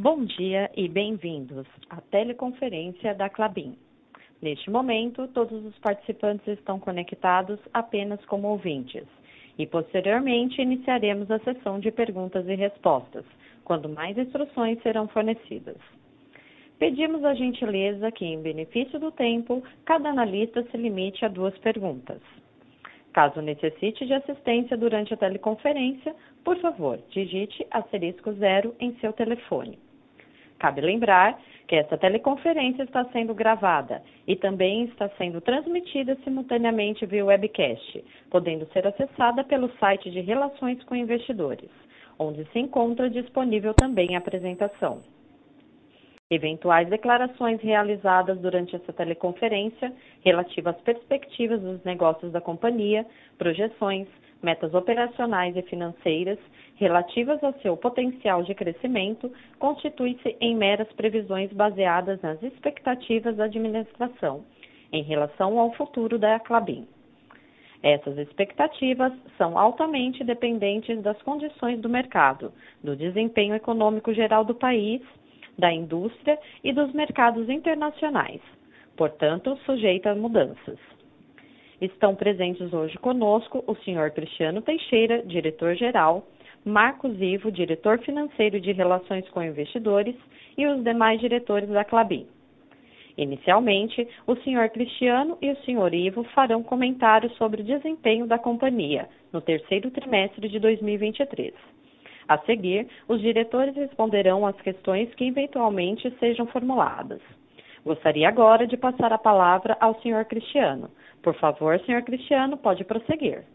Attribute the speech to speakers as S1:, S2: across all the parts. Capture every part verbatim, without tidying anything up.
S1: Bom dia e bem-vindos à teleconferência da Klabin. Neste momento, todos os participantes estão conectados apenas como ouvintes e, posteriormente, iniciaremos a sessão de perguntas e respostas, quando mais instruções serão fornecidas. Pedimos a gentileza que, em benefício do tempo, cada analista se limite a duas perguntas. Caso necessite de assistência durante a teleconferência, por favor, digite asterisco zero em seu telefone. Cabe lembrar que essa teleconferência está sendo gravada e também está sendo transmitida simultaneamente via webcast, podendo ser acessada pelo site de Relações com Investidores, onde se encontra disponível também a apresentação. Eventuais declarações realizadas durante essa teleconferência relativas às perspectivas dos negócios da companhia, projeções, metas operacionais e financeiras relativas ao seu potencial de crescimento constituem-se em meras previsões baseadas nas expectativas da administração em relação ao futuro da Klabin. Essas expectativas são altamente dependentes das condições do mercado, do desempenho econômico geral do país, da indústria e dos mercados internacionais, portanto, sujeita a mudanças. Estão presentes hoje conosco o senhor Cristiano Teixeira, diretor-geral, Marcos Ivo, diretor financeiro de Relações com Investidores e os demais diretores da Klabin. Inicialmente, o senhor Cristiano e o senhor Ivo farão comentários sobre o desempenho da companhia no terceiro trimestre de dois mil e vinte e três. A seguir, os diretores responderão às questões que eventualmente sejam formuladas. Gostaria agora de passar a palavra ao senhor Cristiano. Por favor, senhor Cristiano, pode prosseguir.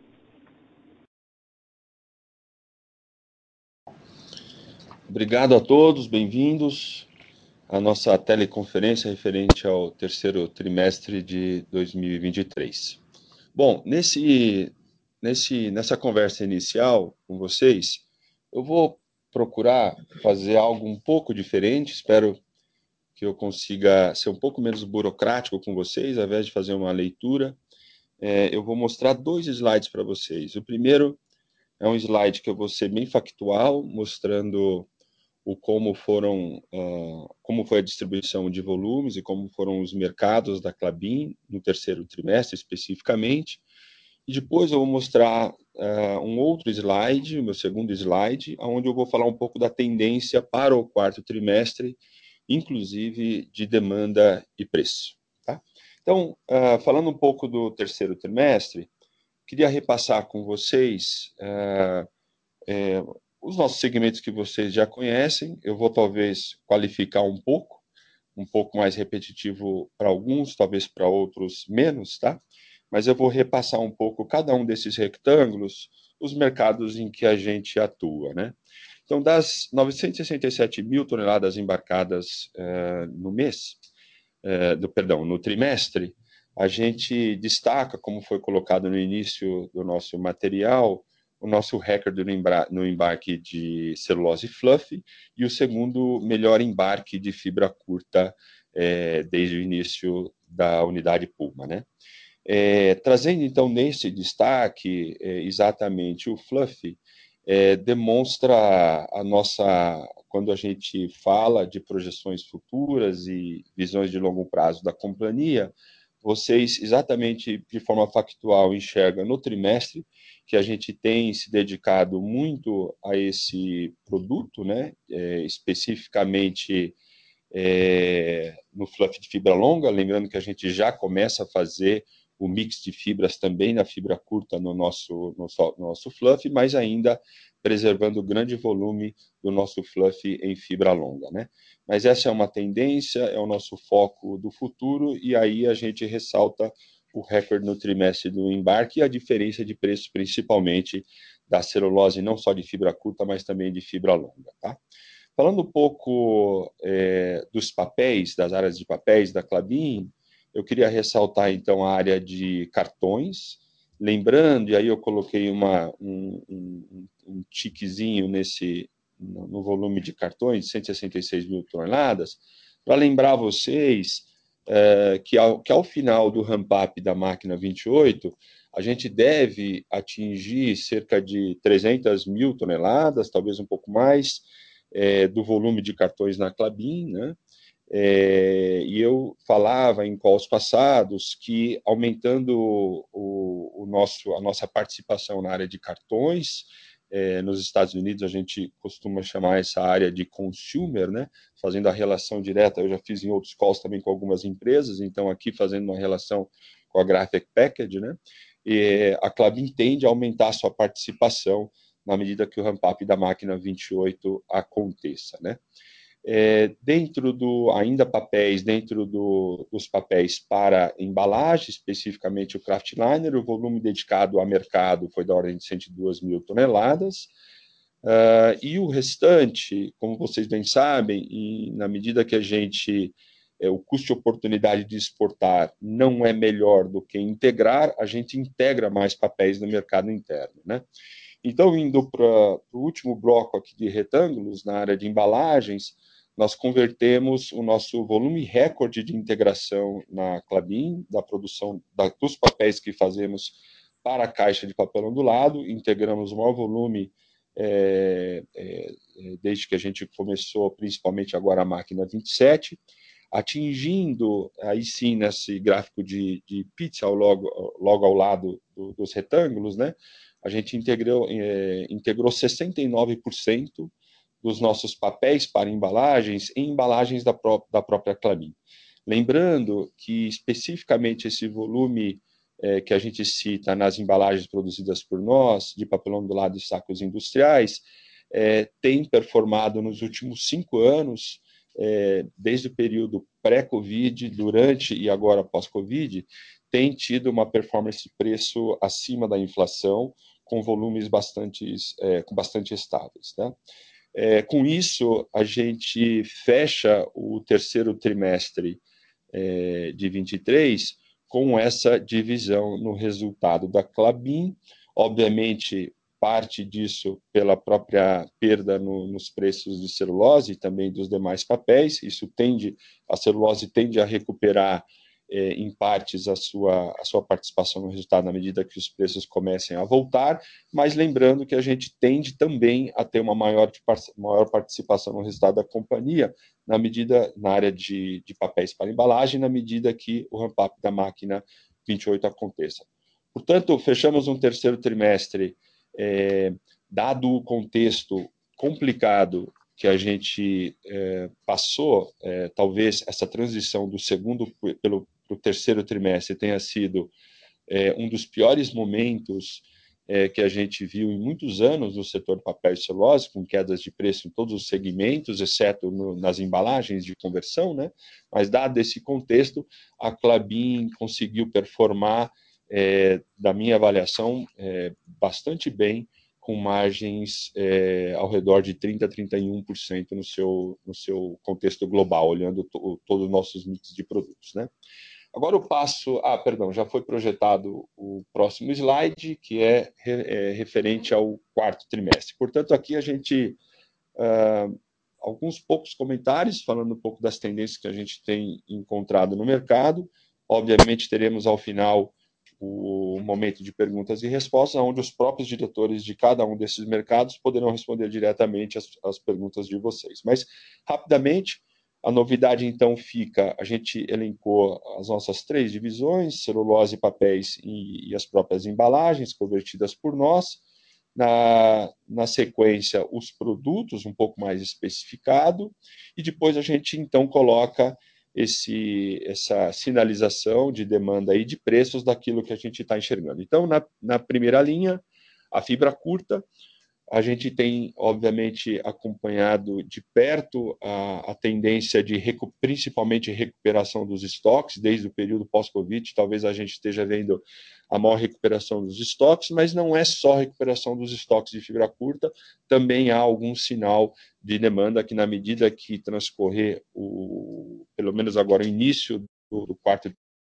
S2: Obrigado a todos, bem-vindos à nossa teleconferência referente ao terceiro trimestre de dois mil e vinte e três. Bom, nesse, nesse, nessa conversa inicial com vocês, eu vou procurar fazer algo um pouco diferente, espero que eu consiga ser um pouco menos burocrático com vocês, ao invés de fazer uma leitura, é, eu vou mostrar dois slides para vocês. O primeiro é um slide que eu vou ser bem factual, mostrando o como foram, uh, como foi a distribuição de volumes e como foram os mercados da Klabin no terceiro trimestre especificamente. E depois eu vou mostrar uh, um outro slide, o meu segundo slide, onde eu vou falar um pouco da tendência para o quarto trimestre, inclusive de demanda e preço. Tá? Então, uh, falando um pouco do terceiro trimestre, queria repassar com vocês uh, é, os nossos segmentos que vocês já conhecem. Eu vou talvez qualificar um pouco, um pouco mais repetitivo para alguns, talvez para outros menos, tá? Mas eu vou repassar um pouco cada um desses retângulos, os mercados em que a gente atua, né? Então, das novecentas e sessenta e sete mil toneladas embarcadas uh, no mês, uh, do, perdão, no trimestre, a gente destaca, como foi colocado no início do nosso material, o nosso recorde no embarque de celulose fluff e o segundo melhor embarque de fibra curta uh, desde o início da unidade Puma, né? É, trazendo então nesse destaque é, exatamente o fluff, é, demonstra a nossa, quando a gente fala de projeções futuras e visões de longo prazo da companhia, vocês exatamente de forma factual enxergam no trimestre que a gente tem se dedicado muito a esse produto, né, é, especificamente é, no fluff de fibra longa, lembrando que a gente já começa a fazer o mix de fibras também na fibra curta no nosso, no nosso fluff, mas ainda preservando o grande volume do nosso fluff em fibra longa, né? Mas essa é uma tendência, é o nosso foco do futuro, e aí a gente ressalta o recorde no trimestre do embarque e a diferença de preço, principalmente da celulose, não só de fibra curta, mas também de fibra longa, tá? Falando um pouco é, dos papéis, das áreas de papéis da Klabin, eu queria ressaltar, então, a área de cartões, lembrando, e aí eu coloquei uma, um, um, um tiquezinho nesse, no volume de cartões, cento e sessenta e seis mil toneladas, para lembrar vocês é, que, ao, que ao final do ramp-up da máquina vinte e oito, a gente deve atingir cerca de trezentas mil toneladas, talvez um pouco mais, é, do volume de cartões na Klabin, né? É, e eu falava em calls passados que aumentando o, o nosso, a nossa participação na área de cartões, é, nos Estados Unidos a gente costuma chamar essa área de consumer, né? Fazendo a relação direta, eu já fiz em outros calls também com algumas empresas, então aqui fazendo uma relação com a Graphic Package, né? E a Klabin tende a aumentar a sua participação na medida que o ramp-up da máquina vinte e oito aconteça, né? É, dentro do, ainda papéis, dentro do, dos papéis para embalagem, especificamente o Kraftliner, o volume dedicado a mercado foi da ordem de cento e duas mil toneladas, uh, e o restante, como vocês bem sabem, e na medida que a gente, é, o custo de oportunidade de exportar não é melhor do que integrar, a gente integra mais papéis no mercado interno, né? Então, indo para o último bloco aqui de retângulos, na área de embalagens, nós convertemos o nosso volume recorde de integração na Klabin, da produção da, dos papéis que fazemos para a caixa de papel ondulado, integramos o maior volume é, é, desde que a gente começou, principalmente agora a máquina vinte e sete, atingindo, aí sim, nesse gráfico de, de pizza ao logo, logo ao lado do, dos retângulos, né? A gente integrou, é, integrou sessenta e nove por cento dos nossos papéis para embalagens em embalagens da, pró da própria Klabin. Lembrando que, especificamente, esse volume é, que a gente cita nas embalagens produzidas por nós, de papel ondulado e sacos industriais, é, tem performado nos últimos cinco anos, é, desde o período pré-Covid, durante e agora pós-Covid, tem tido uma performance de preço acima da inflação, com volumes bastante, é, bastante estáveis, né? É, com isso, a gente fecha o terceiro trimestre é, de vinte e três com essa divisão no resultado da Klabin. Obviamente, parte disso pela própria perda no, nos preços de celulose e também dos demais papéis. Isso tende, a celulose tende a recuperar é, em partes a sua, a sua participação no resultado na medida que os preços comecem a voltar, mas lembrando que a gente tende também a ter uma maior, maior participação no resultado da companhia na medida, na área de, de papéis para embalagem, na medida que o ramp-up da máquina vinte e oito aconteça. Portanto, fechamos um terceiro trimestre, é, dado o contexto complicado que a gente é, passou, é, talvez essa transição do segundo pelo o terceiro trimestre tenha sido é, um dos piores momentos é, que a gente viu em muitos anos no setor de papel e celulose, com quedas de preço em todos os segmentos, exceto no, nas embalagens de conversão, né? Mas, dado esse contexto, a Klabin conseguiu performar, é, da minha avaliação, é, bastante bem, com margens é, ao redor de trinta por cento, trinta e um por cento no seu, no seu contexto global, olhando to, todos os nossos mix de produtos, né? Agora eu passo... Ah, perdão, já foi projetado o próximo slide, que é, é referente ao quarto trimestre. Portanto, aqui a gente... Uh, alguns poucos comentários, falando um pouco das tendências que a gente tem encontrado no mercado. Obviamente, teremos ao final o momento de perguntas e respostas, onde os próprios diretores de cada um desses mercados poderão responder diretamente as, as perguntas de vocês. Mas, rapidamente, a novidade, então, fica... A gente elencou as nossas três divisões, celulose, papéis e, e as próprias embalagens, convertidas por nós. Na, na sequência, os produtos, um pouco mais especificado, e depois a gente, então, coloca esse, essa sinalização de demanda e de preços daquilo que a gente está enxergando. Então, na, na primeira linha, a fibra curta, a gente tem, obviamente, acompanhado de perto a, a tendência de, recu principalmente, recuperação dos estoques, desde o período pós-Covid. Talvez a gente esteja vendo a maior recuperação dos estoques, mas não é só recuperação dos estoques de fibra curta, também há algum sinal de demanda que, na medida que transcorrer, o, pelo menos agora, o início do, do quarto,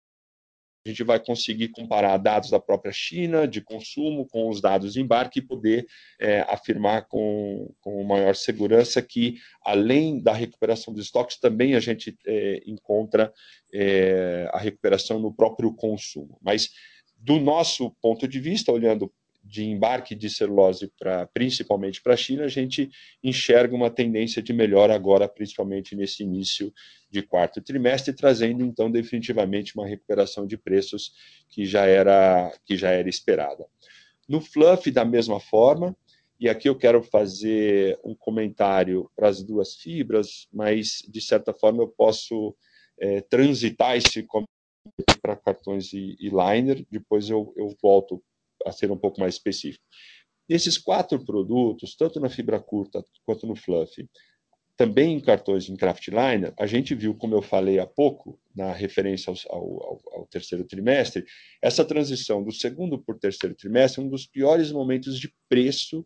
S2: a gente vai conseguir comparar dados da própria China, de consumo, com os dados de embarque e poder é, afirmar com, com maior segurança que, além da recuperação dos estoques, também a gente é, encontra é, a recuperação no próprio consumo. Mas, do nosso ponto de vista, olhando de embarque de celulose, pra, principalmente para a China, a gente enxerga uma tendência de melhora agora, principalmente nesse início de quarto trimestre, trazendo, então, definitivamente uma recuperação de preços que já era, que já era esperada. No fluff, da mesma forma, e aqui eu quero fazer um comentário para as duas fibras, mas, de certa forma, eu posso é, transitar esse comentário para cartões e, e liner, depois eu, eu volto a ser um pouco mais específico. Esses quatro produtos, tanto na fibra curta quanto no fluff, também em cartões em kraftliner, a gente viu, como eu falei há pouco, na referência ao, ao, ao terceiro trimestre, essa transição do segundo para o terceiro trimestre, um dos piores momentos de preço,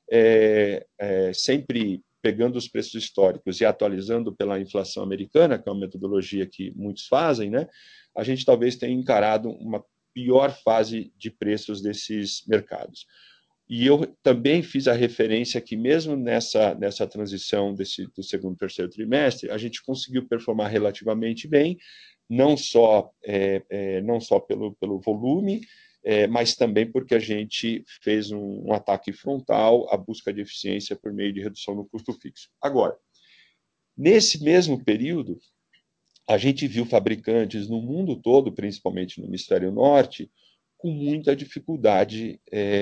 S2: é, é, sempre pegando os preços históricos e atualizando pela inflação americana, que é uma metodologia que muitos fazem, né? A gente talvez tenha encarado uma pior fase de preços desses mercados. E eu também fiz a referência que mesmo nessa, nessa transição desse, do segundo e terceiro trimestre, a gente conseguiu performar relativamente bem, não só, é, é, não só pelo, pelo volume, é, mas também porque a gente fez um, um ataque frontal à busca de eficiência por meio de redução no custo fixo. Agora, nesse mesmo período, a gente viu fabricantes no mundo todo, principalmente no hemisfério norte, com muita dificuldade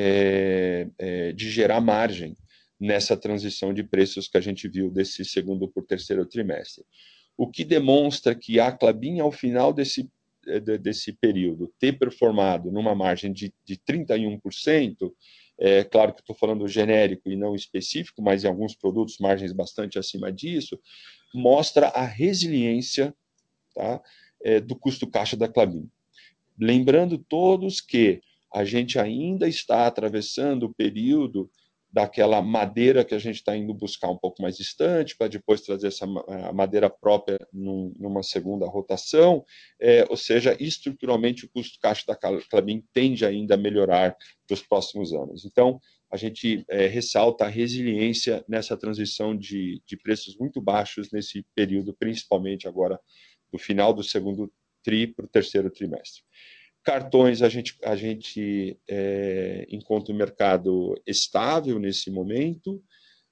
S2: é, é, de gerar margem nessa transição de preços que a gente viu desse segundo para o terceiro trimestre. O que demonstra que a Klabin, ao final desse, desse período, ter performado numa margem de, de trinta e um por cento, é claro que estou falando genérico e não específico, mas em alguns produtos margens bastante acima disso, mostra a resiliência, tá, é, do custo caixa da Klabin. Lembrando todos que a gente ainda está atravessando o período daquela madeira que a gente está indo buscar um pouco mais distante, para depois trazer essa madeira própria num, numa segunda rotação, é, ou seja, estruturalmente o custo caixa da Klabin tende ainda a melhorar para os próximos anos. Então, a gente é, ressalta a resiliência nessa transição de, de preços muito baixos nesse período, principalmente agora do final do segundo tri para o terceiro trimestre. Cartões, a gente, a gente é, encontra o mercado estável nesse momento,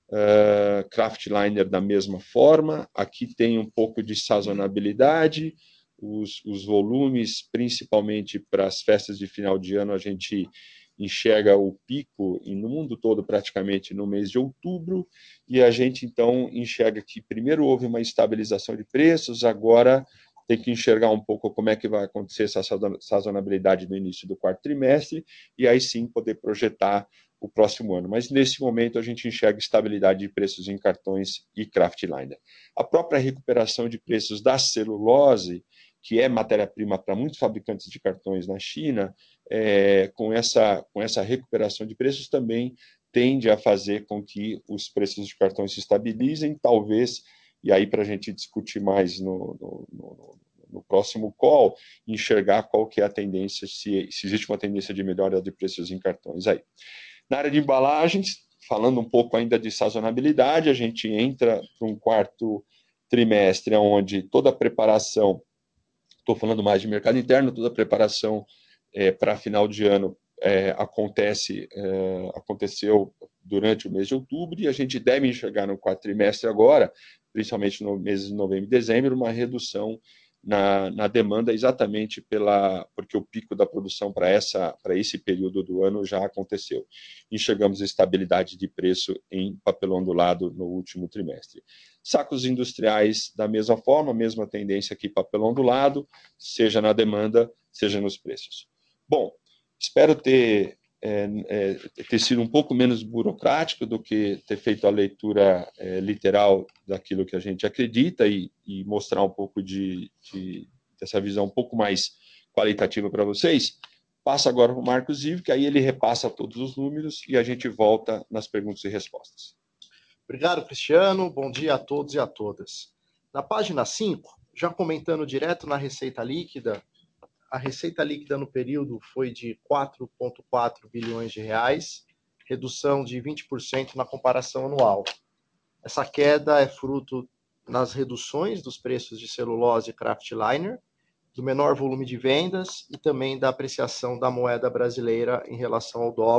S2: uh, kraftliner da mesma forma, aqui tem um pouco de sazonabilidade, os, os volumes, principalmente para as festas de final de ano, a gente enxerga o pico, e no mundo todo praticamente no mês de outubro, e a gente então enxerga que primeiro houve uma estabilização de preços, agora tem que enxergar um pouco como é que vai acontecer essa sazonabilidade no início do quarto trimestre, e aí sim poder projetar o próximo ano. Mas nesse momento a gente enxerga estabilidade de preços em cartões e kraftliner. A própria recuperação de preços da celulose, que é matéria-prima para muitos fabricantes de cartões na China, é, com, essa, com essa recuperação de preços também tende a fazer com que os preços de cartões se estabilizem, talvez, e aí para a gente discutir mais no, no, no, no próximo call, enxergar qual que é a tendência, se, se existe uma tendência de melhora de preços em cartões aí. Na área de embalagens, falando um pouco ainda de sazonabilidade, a gente entra para um quarto trimestre onde toda a preparação, estou falando mais de mercado interno, toda a preparação é, para final de ano é, acontece, é, aconteceu durante o mês de outubro, e a gente deve enxergar no quarto trimestre agora, principalmente no mês de novembro e dezembro, uma redução na, na demanda, exatamente pela, porque o pico da produção para essa para esse período do ano já aconteceu. Enxergamos estabilidade de preço em papelão ondulado no último trimestre. Sacos industriais, da mesma forma, mesma tendência aqui, papelão ondulado, seja na demanda, seja nos preços. Bom, espero ter É, é, ter sido um pouco menos burocrático do que ter feito a leitura é, literal daquilo que a gente acredita e, e mostrar um pouco de, de, dessa visão um pouco mais qualitativa para vocês. Passo agora para o Marcos Ivo, que aí ele repassa todos os números e a gente volta nas perguntas e respostas.
S3: Obrigado, Cristiano. Bom dia a todos e a todas. Na página cinco, já comentando direto na receita líquida, a receita líquida no período foi de quatro vírgula quatro bilhões de reais, redução de vinte por cento na comparação anual. Essa queda é fruto das reduções dos preços de celulose e kraftliner, do menor volume de vendas e também da apreciação da moeda brasileira em relação ao dólar,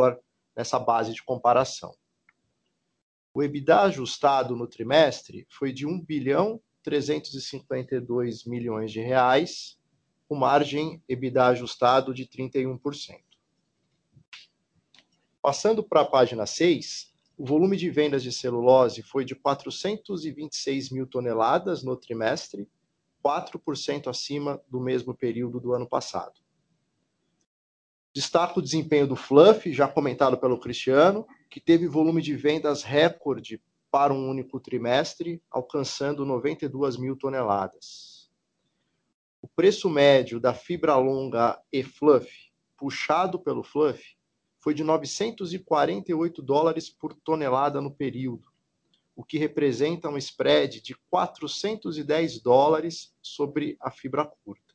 S3: nessa base de comparação. O EBITDA ajustado no trimestre foi de um bilhão trezentos e cinquenta e dois milhões de reais, com margem EBITDA ajustado de trinta e um por cento. Passando para a página seis, o volume de vendas de celulose foi de quatrocentos e vinte e seis mil toneladas no trimestre, quatro por cento acima do mesmo período do ano passado. Destaco o desempenho do Fluff, já comentado pelo Cristiano, que teve volume de vendas recorde para um único trimestre, alcançando noventa e duas mil toneladas. O preço médio da fibra longa e Fluff, puxado pelo Fluff, foi de novecentos e quarenta e oito dólares por tonelada no período, o que representa um spread de quatrocentos e dez dólares sobre a fibra curta.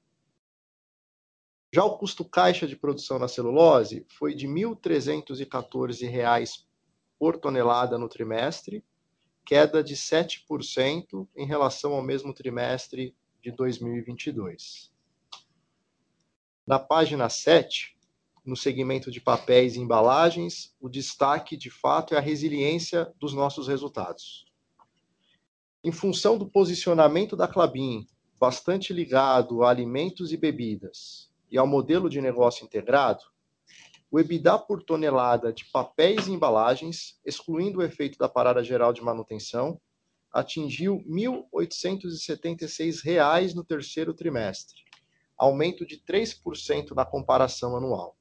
S3: Já o custo caixa de produção na celulose foi de mil trezentos e quatorze reais por tonelada no trimestre, queda de sete por cento em relação ao mesmo trimestre de dois mil e vinte e dois. Na página sete, no segmento de papéis e embalagens, o destaque, de fato, é a resiliência dos nossos resultados. Em função do posicionamento da Klabin, bastante ligado a alimentos e bebidas, e ao modelo de negócio integrado, o EBITDA por tonelada de papéis e embalagens, excluindo o efeito da parada geral de manutenção, atingiu mil oitocentos e setenta e seis reais no terceiro trimestre, aumento de três por cento na comparação anual.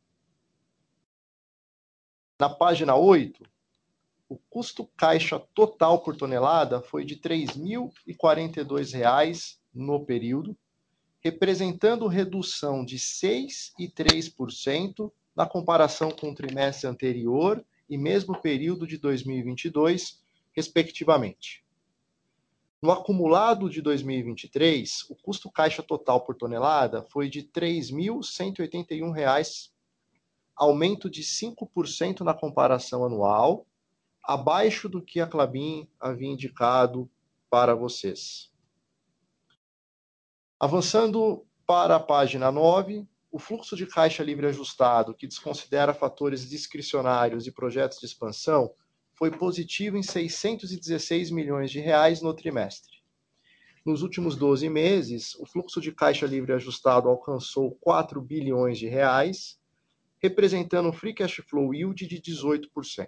S3: Na página oito, o custo caixa total por tonelada foi de três mil e quarenta e dois reais no período, representando redução de seis vírgula três por cento na comparação com o trimestre anterior e mesmo período de dois mil e vinte e dois, respectivamente. No acumulado de dois mil e vinte e três, o custo caixa total por tonelada foi de três mil cento e oitenta e um reais, aumento de cinco por cento na comparação anual, abaixo do que a Klabin havia indicado para vocês. Avançando para a página nove, o fluxo de caixa livre ajustado, que desconsidera fatores discricionários e projetos de expansão, foi positivo em seiscentos e dezesseis milhões de reais no trimestre. Nos últimos doze meses, o fluxo de caixa livre ajustado alcançou quatro bilhões de reais, representando um free cash flow yield de dezoito por cento.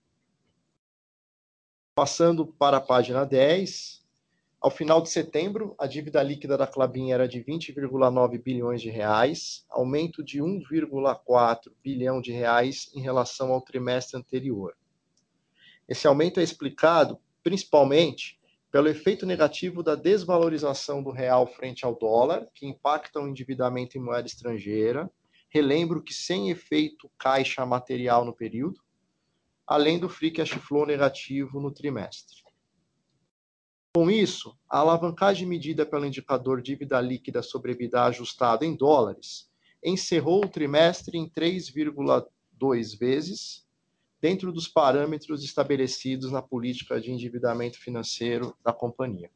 S3: Passando para a página dez, ao final de setembro, a dívida líquida da Klabin era de vinte vírgula nove bilhões de reais, aumento de um vírgula quatro bilhão de reais em relação ao trimestre anterior. Esse aumento é explicado, principalmente, pelo efeito negativo da desvalorização do real frente ao dólar, que impacta o endividamento em moeda estrangeira. Relembro que sem efeito caixa material no período, além do free cash flow negativo no trimestre. Com isso, a alavancagem medida pelo indicador dívida líquida sobre EBITDA ajustado em dólares encerrou o trimestre em três vírgula dois vezes, dentro dos parâmetros estabelecidos na política de endividamento financeiro da companhia.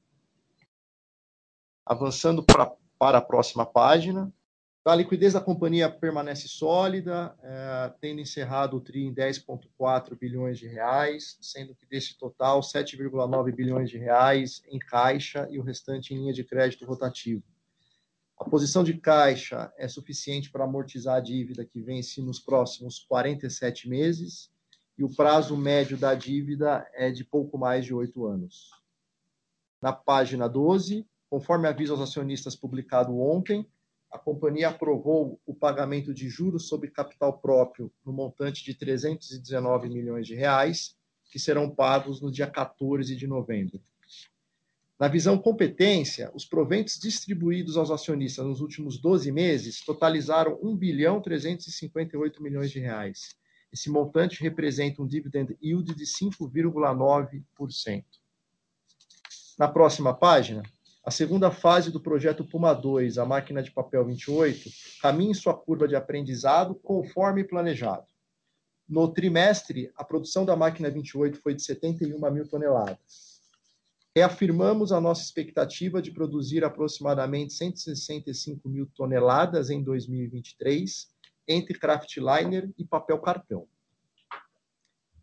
S3: Avançando pra, para a próxima página, a liquidez da companhia permanece sólida, é, tendo encerrado o TRI em dez vírgula quatro bilhões de reais, sendo que desse total sete vírgula nove bilhões de reais em caixa e o restante em linha de crédito rotativo. A posição de caixa é suficiente para amortizar a dívida que vence nos próximos quarenta e sete meses e o prazo médio da dívida é de pouco mais de oito anos. Na página doze, conforme aviso aos acionistas publicado ontem, a companhia aprovou o pagamento de juros sobre capital próprio no montante de trezentos e dezenove milhões de reais, que serão pagos no dia quatorze de novembro. Na visão competência, os proventos distribuídos aos acionistas nos últimos doze meses totalizaram um bilhão trezentos e cinquenta e oito milhões de reais. Esse montante representa um dividend yield de cinco vírgula nove por cento. Na próxima página, a segunda fase do projeto Puma dois, a máquina de papel vinte e oito, caminha em sua curva de aprendizado conforme planejado. No trimestre, a produção da máquina vinte e oito foi de setenta e uma mil toneladas. Reafirmamos a nossa expectativa de produzir aproximadamente cento e sessenta e cinco mil toneladas em dois mil e vinte e três, entre kraftliner e papel cartão.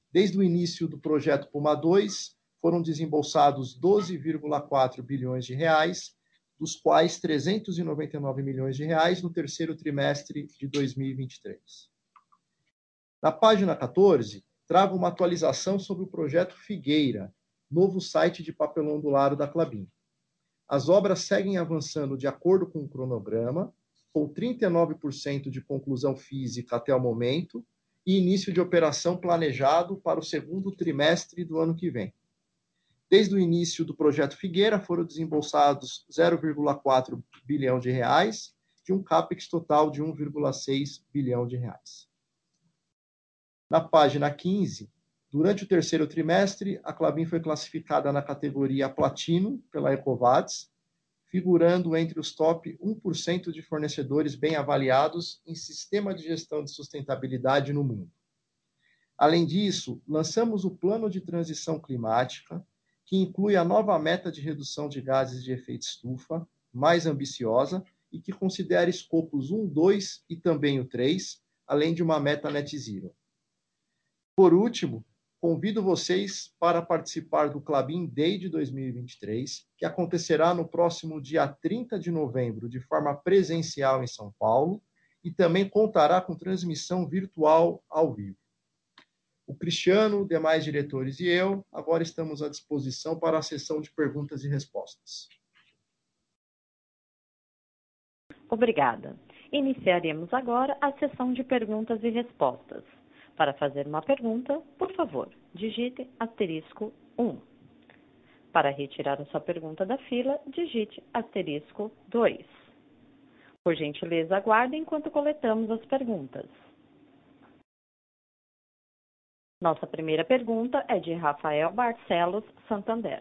S3: Desde o início do projeto Puma dois, foram desembolsados doze vírgula quatro bilhões de reais, dos quais trezentos e noventa e nove milhões de reais no terceiro trimestre de dois mil e vinte e três. Na página quatorze, trago uma atualização sobre o projeto Figueira, novo site de papelão ondulado da Klabin. As obras seguem avançando de acordo com o cronograma, com trinta e nove por cento de conclusão física até o momento e início de operação planejado para o segundo trimestre do ano que vem. Desde o início do projeto Figueira, foram desembolsados zero vírgula quatro bilhão de reais, de um capex total de um vírgula seis bilhão de reais. Na página quinze, durante o terceiro trimestre, a Klabin foi classificada na categoria Platino pela EcoVadis, figurando entre os top um por cento de fornecedores bem avaliados em sistema de gestão de sustentabilidade no mundo. Além disso, lançamos o Plano de Transição Climática, que inclui a nova meta de redução de gases de efeito estufa, mais ambiciosa, e que considera escopos um, dois e também o três, além de uma meta net zero. Por último, convido vocês para participar do Klabin Day de dois mil e vinte e três, que acontecerá no próximo dia trinta de novembro, de forma presencial em São Paulo, e também contará com transmissão virtual ao vivo. O Cristiano, demais diretores e eu, agora estamos à disposição para a sessão de perguntas e respostas.
S1: Obrigada. Iniciaremos agora a sessão de perguntas e respostas. Para fazer uma pergunta, por favor, digite asterisco um. Para retirar a sua pergunta da fila, digite asterisco dois. Por gentileza, aguarde enquanto coletamos as perguntas. Nossa primeira pergunta é de Rafael Barcelos, Santander.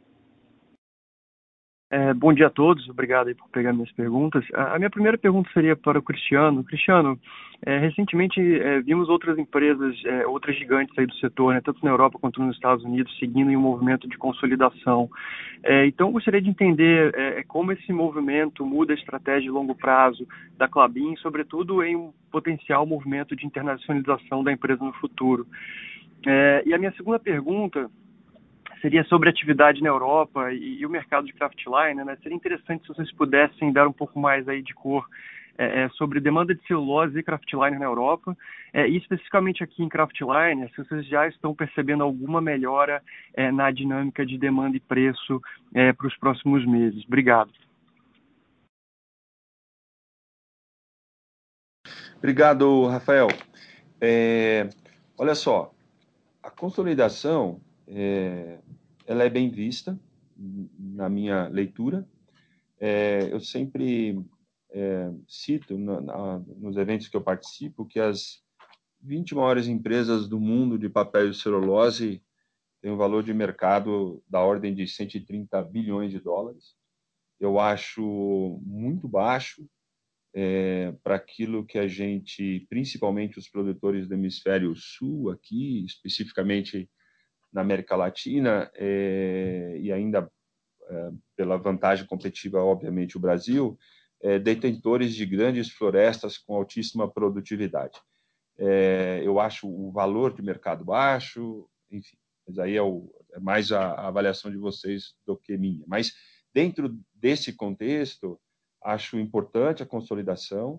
S4: É, bom dia a todos, obrigado aí por pegar minhas perguntas. A, a minha primeira pergunta seria para o Cristiano. Cristiano, é, recentemente é, vimos outras empresas, é, outras gigantes aí do setor, né, tanto na Europa quanto nos Estados Unidos, seguindo em um movimento de consolidação. É, então, eu gostaria de entender é, como esse movimento muda a estratégia de longo prazo da Klabin, sobretudo em um potencial movimento de internacionalização da empresa no futuro. É, e a minha segunda pergunta seria sobre a atividade na Europa e, e o mercado de kraftliner, né? Seria interessante se vocês pudessem dar um pouco mais aí de cor é, sobre demanda de celulose e kraftliner na Europa, é, e especificamente aqui em kraftliner, se vocês já estão percebendo alguma melhora é, na dinâmica de demanda e preço é, para os próximos meses. Obrigado.
S2: Obrigado, Rafael. É, olha só, a consolidação é, ela é bem vista na minha leitura. É, eu sempre é, cito na, na, nos eventos que eu participo que as vinte maiores empresas do mundo de papel e celulose têm um valor de mercado da ordem de cento e trinta bilhões de dólares. Eu acho muito baixo é, para aquilo que a gente, principalmente os produtores do hemisfério sul aqui, especificamente na América Latina, é, e ainda é, pela vantagem competitiva, obviamente, o Brasil, é, detentores de grandes florestas com altíssima produtividade. É, eu acho o valor de mercado baixo, enfim, mas aí é, o, é mais a, a avaliação de vocês do que minha. Mas dentro desse contexto, acho importante a consolidação,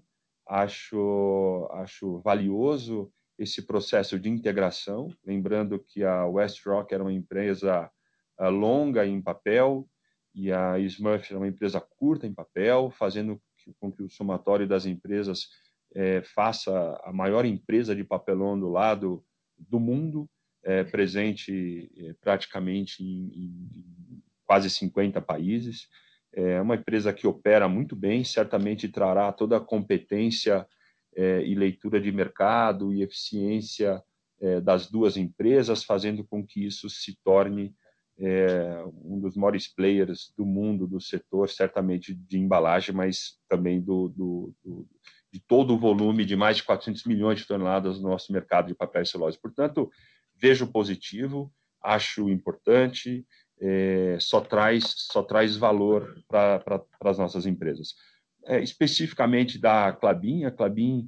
S2: acho, acho valioso esse processo de integração, lembrando que a WestRock era uma empresa longa em papel e a Smurfit era uma empresa curta em papel, fazendo com que o somatório das empresas é, faça a maior empresa de papelão do lado do mundo, é, presente é, praticamente em, em quase cinquenta países. É uma empresa que opera muito bem, certamente trará toda a competência é, e leitura de mercado e eficiência é, das duas empresas, fazendo com que isso se torne é, um dos maiores players do mundo, do setor, certamente de embalagem, mas também do, do, do, de todo o volume de mais de quatrocentos milhões de toneladas no nosso mercado de papel e celulose. Portanto, vejo positivo, acho importante, é, só, traz, só traz valor para as nossas empresas. É, especificamente da Klabin, a Klabin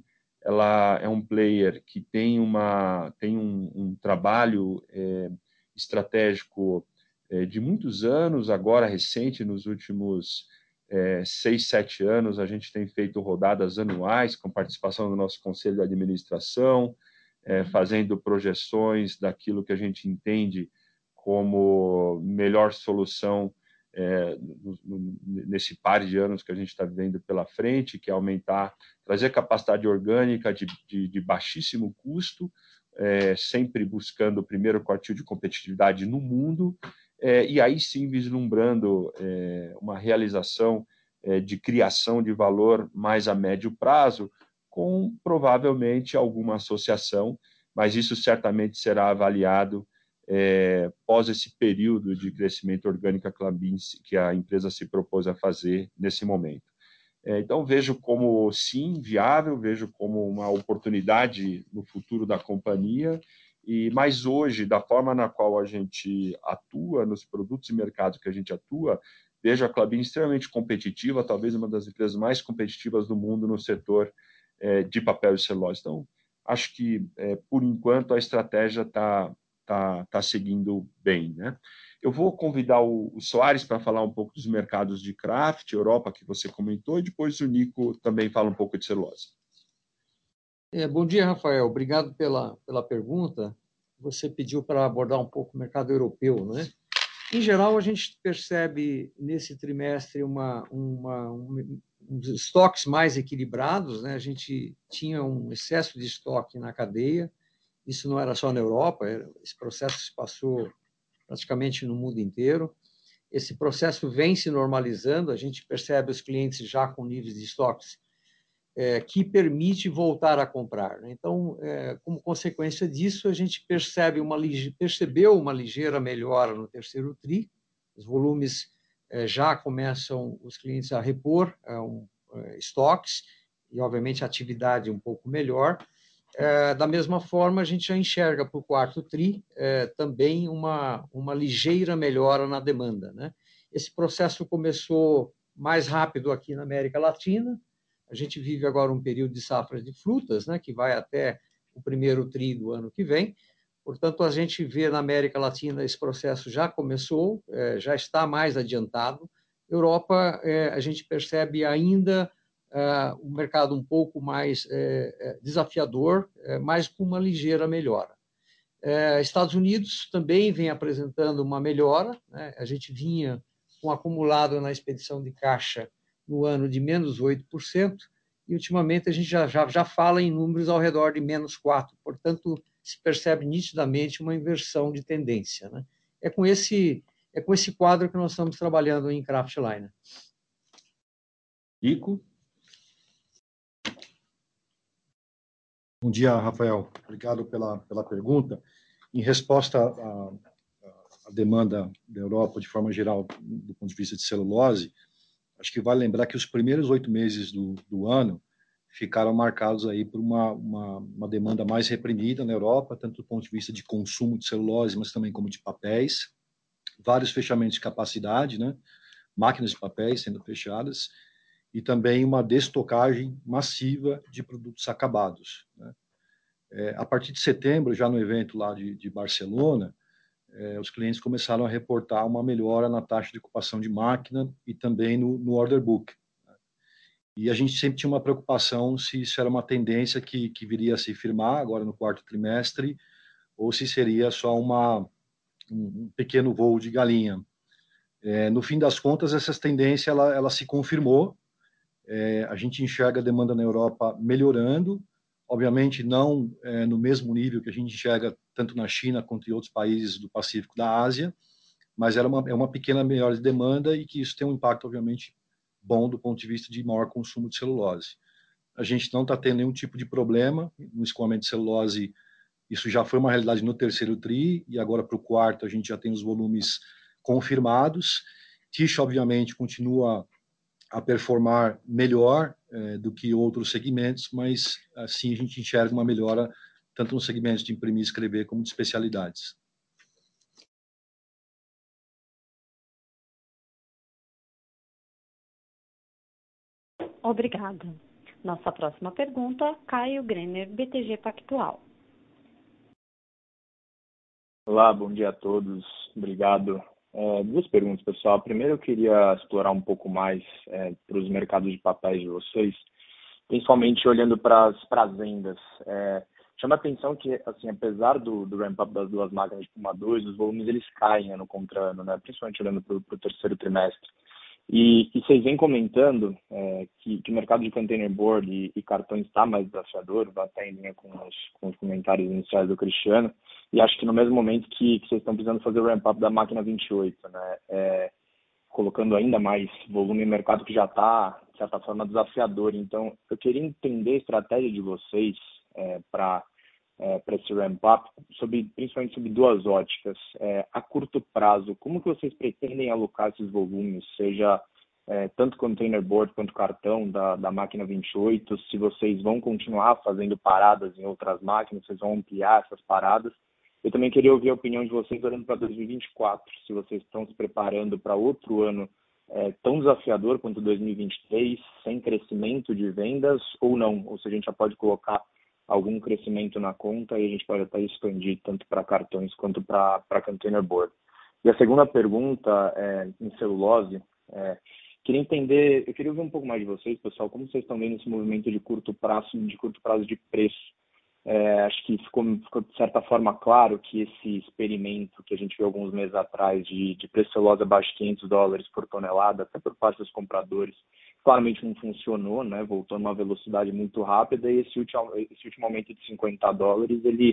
S2: ela é um player que tem, uma, tem um, um trabalho é, estratégico é, de muitos anos, agora recente, nos últimos é, seis, sete anos, a gente tem feito rodadas anuais com participação do nosso conselho de administração, é, fazendo projeções daquilo que a gente entende como melhor solução é, no, no, nesse par de anos que a gente está vivendo pela frente, que é aumentar, trazer capacidade orgânica de, de, de baixíssimo custo, é, sempre buscando o primeiro quartil de competitividade no mundo, é, e aí sim vislumbrando é, uma realização é, de criação de valor mais a médio prazo, com provavelmente alguma associação, mas isso certamente será avaliado É, pós esse período de crescimento orgânico Klabin que a empresa se propôs a fazer nesse momento. É, então, vejo como, sim, viável, vejo como uma oportunidade no futuro da companhia, e mas hoje, da forma na qual a gente atua, nos produtos e mercados que a gente atua, vejo a Klabin extremamente competitiva, talvez uma das empresas mais competitivas do mundo no setor é, de papel e celulose. Então, acho que, é, por enquanto, a estratégia está tá, tá seguindo bem, né? Eu vou convidar o, o Soares para falar um pouco dos mercados de craft, Europa, que você comentou, e depois o Nico também fala um pouco de celulose.
S5: É, bom dia, Rafael. Obrigado pela, pela pergunta. Você pediu para abordar um pouco o mercado europeu, né? Em geral, a gente percebe nesse trimestre uma, uma, um, uns estoques mais equilibrados, né? A gente tinha um excesso de estoque na cadeia. Isso não era só na Europa, esse processo se passou praticamente no mundo inteiro. Esse processo vem se normalizando, a gente percebe os clientes já com níveis de estoques é, que permite voltar a comprar. Então, é, como consequência disso, a gente percebe uma, percebeu uma ligeira melhora no terceiro tri, os volumes é, já começam os clientes a repor é, um, é, estoques e, obviamente, a atividade um pouco melhor. É, da mesma forma, a gente já enxerga para o quarto TRI é, também uma, uma ligeira melhora na demanda, né? Esse processo começou mais rápido aqui na América Latina. A gente vive agora um período de safra de frutas, né, que vai até o primeiro TRI do ano que vem. Portanto, a gente vê na América Latina esse processo já começou, é, já está mais adiantado. Europa, é, a gente percebe ainda Uh, um mercado um pouco mais é, desafiador, é, mas com uma ligeira melhora. É, Estados Unidos também vem apresentando uma melhora, né? A gente vinha com um acumulado na expedição de caixa no ano de menos oito por cento, e ultimamente a gente já, já, já fala em números ao redor de menos quatro por cento, portanto, se percebe nitidamente uma inversão de tendência, né? É com esse, é com esse quadro que nós estamos trabalhando em Kraftliner.
S2: Nico?
S6: Bom dia, Rafael. Obrigado pela, pela pergunta. Em resposta à, à demanda da Europa, de forma geral, do ponto de vista de celulose, acho que vale lembrar que os primeiros oito meses do, do ano ficaram marcados aí por uma, uma, uma demanda mais reprimida na Europa, tanto do ponto de vista de consumo de celulose, mas também como de papéis, vários fechamentos de capacidade, né? Máquinas de papéis sendo fechadas, e também uma destocagem massiva de produtos acabados, né? É, a partir de setembro, já no evento lá de, de Barcelona, é, os clientes começaram a reportar uma melhora na taxa de ocupação de máquina e também no, no order book, né? E a gente sempre tinha uma preocupação se isso era uma tendência que, que viria a se firmar agora no quarto trimestre ou se seria só uma, um, um pequeno voo de galinha. É, no fim das contas, essa tendência ela, ela se confirmou. É, a gente enxerga a demanda na Europa melhorando, obviamente não é, no mesmo nível que a gente enxerga tanto na China quanto em outros países do Pacífico da Ásia, mas era uma, é uma pequena melhora de demanda e que isso tem um impacto, obviamente, bom do ponto de vista de maior consumo de celulose. A gente não está tendo nenhum tipo de problema no escoamento de celulose, isso já foi uma realidade no terceiro TRI, e agora para o quarto a gente já tem os volumes confirmados. Tissue, obviamente, continua a performar melhor é, do que outros segmentos, mas assim a gente enxerga uma melhora tanto nos segmentos de imprimir e escrever como de especialidades.
S1: Obrigada. Nossa próxima pergunta, Caio Greiner, B T G Pactual.
S7: Olá, bom dia a todos. Obrigado. É, duas perguntas, pessoal. Primeiro, eu queria explorar um pouco mais é, para os mercados de papéis de vocês, principalmente olhando para as vendas. É, chama a atenção que, assim, apesar do, do ramp-up das duas máquinas de Puma dois, os volumes eles caem ano contra ano, né? Principalmente olhando para o terceiro trimestre. E, e vocês vêm comentando é, que, que o mercado de containerboard e, e cartões está mais desafiador, vai até em linha com os, com os comentários iniciais do Cristiano, e acho que no mesmo momento que, que vocês estão precisando fazer o ramp-up da máquina vinte e oito, né, é, colocando ainda mais volume no mercado que já está, de certa forma, desafiador. Então, eu queria entender a estratégia de vocês é, para é, para esse ramp-up, sobre, principalmente sobre duas óticas. É, a curto prazo, como que vocês pretendem alocar esses volumes, seja é, tanto containerboard quanto cartão da, da máquina vinte e oito, se vocês vão continuar fazendo paradas em outras máquinas, vocês vão ampliar essas paradas. Eu também queria ouvir a opinião de vocês olhando para dois mil e vinte e quatro, se vocês estão se preparando para outro ano é, tão desafiador quanto dois mil e vinte e três, sem crescimento de vendas ou não, ou se a gente já pode colocar algum crescimento na conta e a gente pode até expandir tanto para cartões quanto para containerboard. E a segunda pergunta, é, em celulose, é, queria entender, eu queria ouvir um pouco mais de vocês, pessoal, como vocês estão vendo esse movimento de curto prazo, de curto prazo de preço. É, acho que ficou, ficou, de certa forma, claro que esse experimento que a gente viu alguns meses atrás de, de preço celulose abaixo de quinhentos dólares por tonelada, até por parte dos compradores, claramente não funcionou, né? Voltou numa velocidade muito rápida e esse último, esse último aumento de cinquenta dólares, ele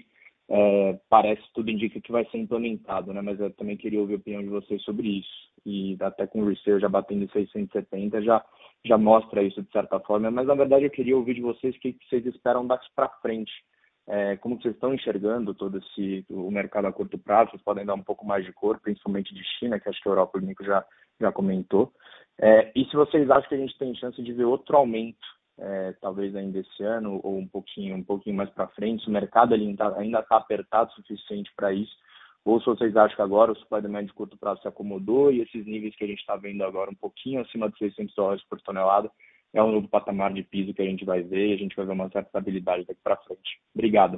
S7: é, parece, tudo indica que vai ser implementado, né? Mas eu também queria ouvir a opinião de vocês sobre isso. E até com o resale já batendo em seiscentos e setenta, já, já mostra isso de certa forma. Mas, na verdade, eu queria ouvir de vocês o que vocês esperam daqui para frente. É, como vocês estão enxergando todo esse, o mercado a curto prazo. Vocês podem dar um pouco mais de cor, principalmente de China, que acho que a Europa, o Nico já, já comentou. É, e se vocês acham que a gente tem chance de ver outro aumento, é, talvez ainda esse ano, ou um pouquinho, um pouquinho mais para frente, se o mercado ainda está apertado o suficiente para isso, ou se vocês acham que agora o supply demand de curto prazo se acomodou e esses níveis que a gente está vendo agora, um pouquinho acima de seiscentos dólares por tonelada, é um novo patamar de piso que a gente vai ver e a gente vai ver uma certa estabilidade daqui para frente. Obrigado.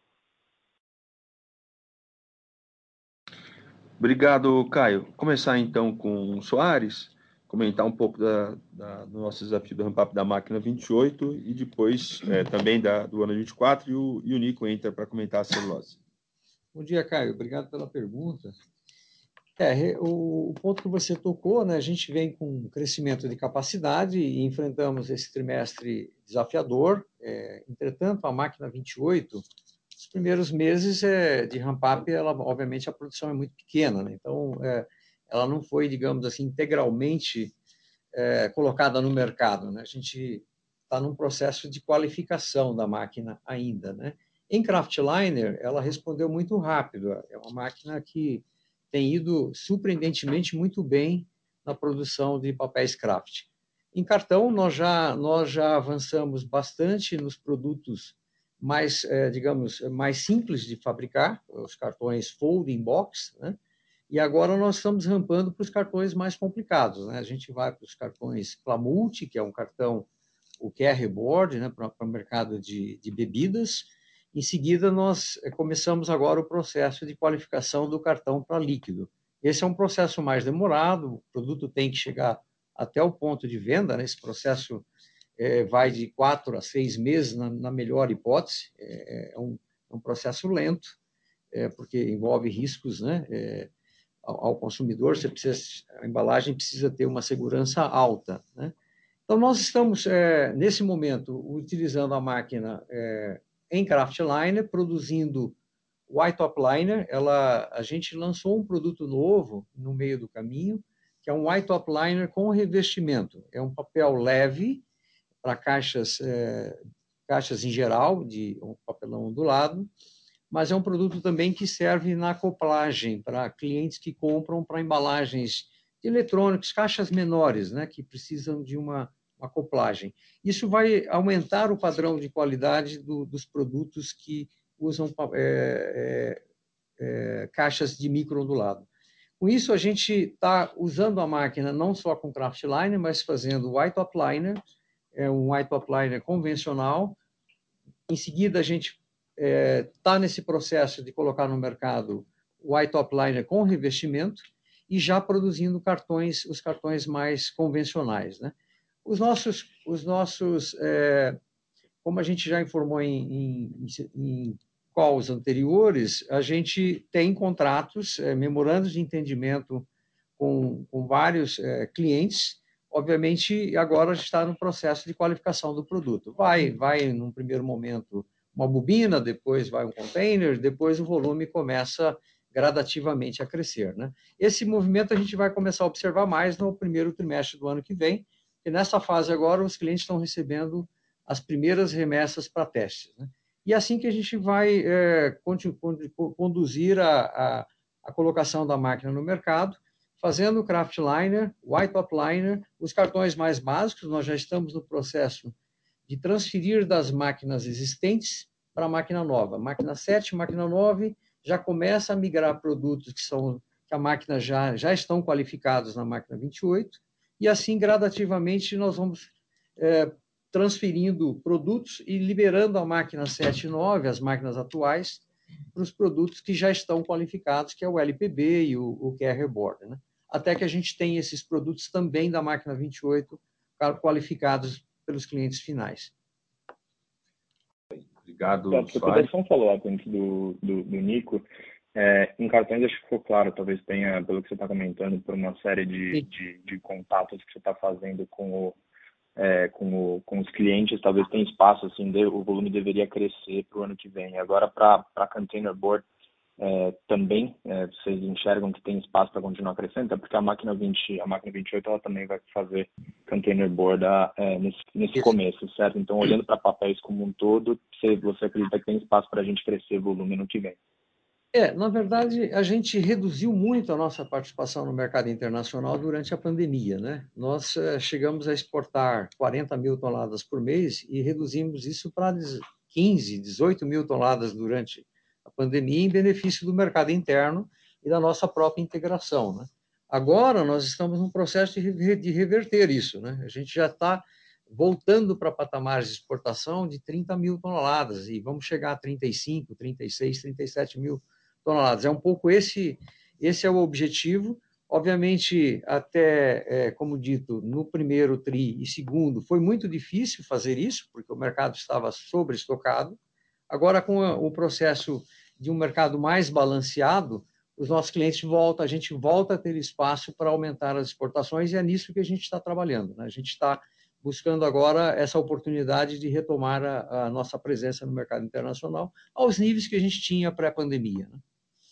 S2: Obrigado, Caio. Começar então com o Soares, comentar um pouco da, da, do nosso desafio do ramp-up da máquina vinte e oito e depois é, também da, do ano vinte e quatro, e o, e o Nico entra para comentar a celulose.
S5: Bom dia, Caio. Obrigado pela pergunta. É, o, o ponto que você tocou, né, a gente vem com um crescimento de capacidade e enfrentamos esse trimestre desafiador. É, entretanto, a máquina vinte e oito, os primeiros meses é, de ramp-up, ela, obviamente, a produção é muito pequena, né? Então, é, ela não foi, digamos assim, integralmente é, colocada no mercado, né? A gente está num processo de qualificação da máquina ainda, né? Em Kraftliner, ela respondeu muito rápido. É uma máquina que tem ido surpreendentemente muito bem na produção de papéis Kraft. Em cartão, nós já, nós já avançamos bastante nos produtos mais, eh, digamos, mais simples de fabricar, os cartões folding box, né? E agora nós estamos rampando para os cartões mais complicados, né? A gente vai para os cartões Plamulti, que é um cartão, o Q R Board, né, para o mercado de, de bebidas. Em seguida, nós começamos agora o processo de qualificação do cartão para líquido. Esse é um processo mais demorado, o produto tem que chegar até o ponto de venda, né? Esse processo é, vai de quatro a seis meses, na, na melhor hipótese, é, é, um, é um processo lento, é, porque envolve riscos, né? É, ao, ao consumidor, você precisa, a embalagem precisa ter uma segurança alta, né? Então, nós estamos, é, nesse momento, utilizando a máquina é, em Kraftliner, produzindo o White-Top Liner. Ela, a gente lançou um produto novo no meio do caminho, que é um White-Top Liner com revestimento. É um papel leve para caixas, é, caixas em geral, de um papelão ondulado, mas é um produto também que serve na acoplagem para clientes que compram para embalagens de eletrônicos, caixas menores, né, que precisam de uma, uma acoplagem. Isso vai aumentar o padrão de qualidade do, dos produtos que usam é, é, é, caixas de micro-ondulado. Com isso, a gente está usando a máquina não só com Kraftliner, mas fazendo White-Top Liner, é um white top liner convencional. Em seguida, a gente está é, nesse processo de colocar no mercado o white top liner com revestimento e já produzindo cartões, os cartões mais convencionais, né? Os nossos, os nossos é, como a gente já informou em, em, em calls anteriores, a gente tem contratos, é, memorandos de entendimento com, com vários é, clientes. Obviamente, agora a gente está no processo de qualificação do produto. Vai, vai num primeiro momento, uma bobina, depois vai um container, depois o volume começa gradativamente a crescer, né? Esse movimento a gente vai começar a observar mais no primeiro trimestre do ano que vem, e nessa fase agora os clientes estão recebendo as primeiras remessas para testes, né? E é assim que a gente vai é, conduzir a, a, a colocação da máquina no mercado, fazendo o craft liner, white top liner, os cartões mais básicos. Nós já estamos no processo de transferir das máquinas existentes para a máquina nova. Máquina sete, máquina nove, já começa a migrar produtos que são que a máquina já, já estão qualificados na máquina vinte e oito, e assim gradativamente nós vamos é, transferindo produtos e liberando a máquina sete e nove, as máquinas atuais, para os produtos que já estão qualificados, que é o L P B e o, o Carrier Board, né? Até que a gente tenha esses produtos também da máquina vinte e oito qualificados pelos clientes finais.
S2: Obrigado,
S7: Tá, se eu puder só um follow-up antes do, do, do Nico, é, em cartões acho que ficou claro, talvez tenha, pelo que você está comentando, por uma série de, de, de contatos que você está fazendo com, o, é, com, o, com os clientes, talvez tenha espaço, assim, de, o volume deveria crescer para o ano que vem. Agora, para a Container Board, é, também é, vocês enxergam que tem espaço para continuar crescendo, porque a máquina vinte, a máquina vinte e oito ela também vai fazer Container Board é, nesse, nesse começo, certo? Então, olhando para papéis como um todo, você, você acredita que tem espaço para a gente crescer volume no que vem?
S5: É, na verdade, a gente reduziu muito a nossa participação no mercado internacional durante a pandemia, né? Nós é, chegamos a exportar quarenta mil toneladas por mês e reduzimos isso para quinze, dezoito mil toneladas durante a pandemia, em benefício do mercado interno e da nossa própria integração, né? Agora nós estamos num processo de, de reverter isso, né? A gente já está voltando para patamares de exportação de trinta mil toneladas e vamos chegar a trinta e cinco, trinta e seis, trinta e sete mil toneladas. É um pouco esse, esse é o objetivo. Obviamente, até, é, como dito, no primeiro tri e segundo, foi muito difícil fazer isso, porque o mercado estava sobreestocado. Agora, com o processo de um mercado mais balanceado, os nossos clientes voltam, a gente volta a ter espaço para aumentar as exportações, e é nisso que a gente está trabalhando, né? A gente está buscando agora essa oportunidade de retomar a, a nossa presença no mercado internacional aos níveis que a gente tinha pré-pandemia, né?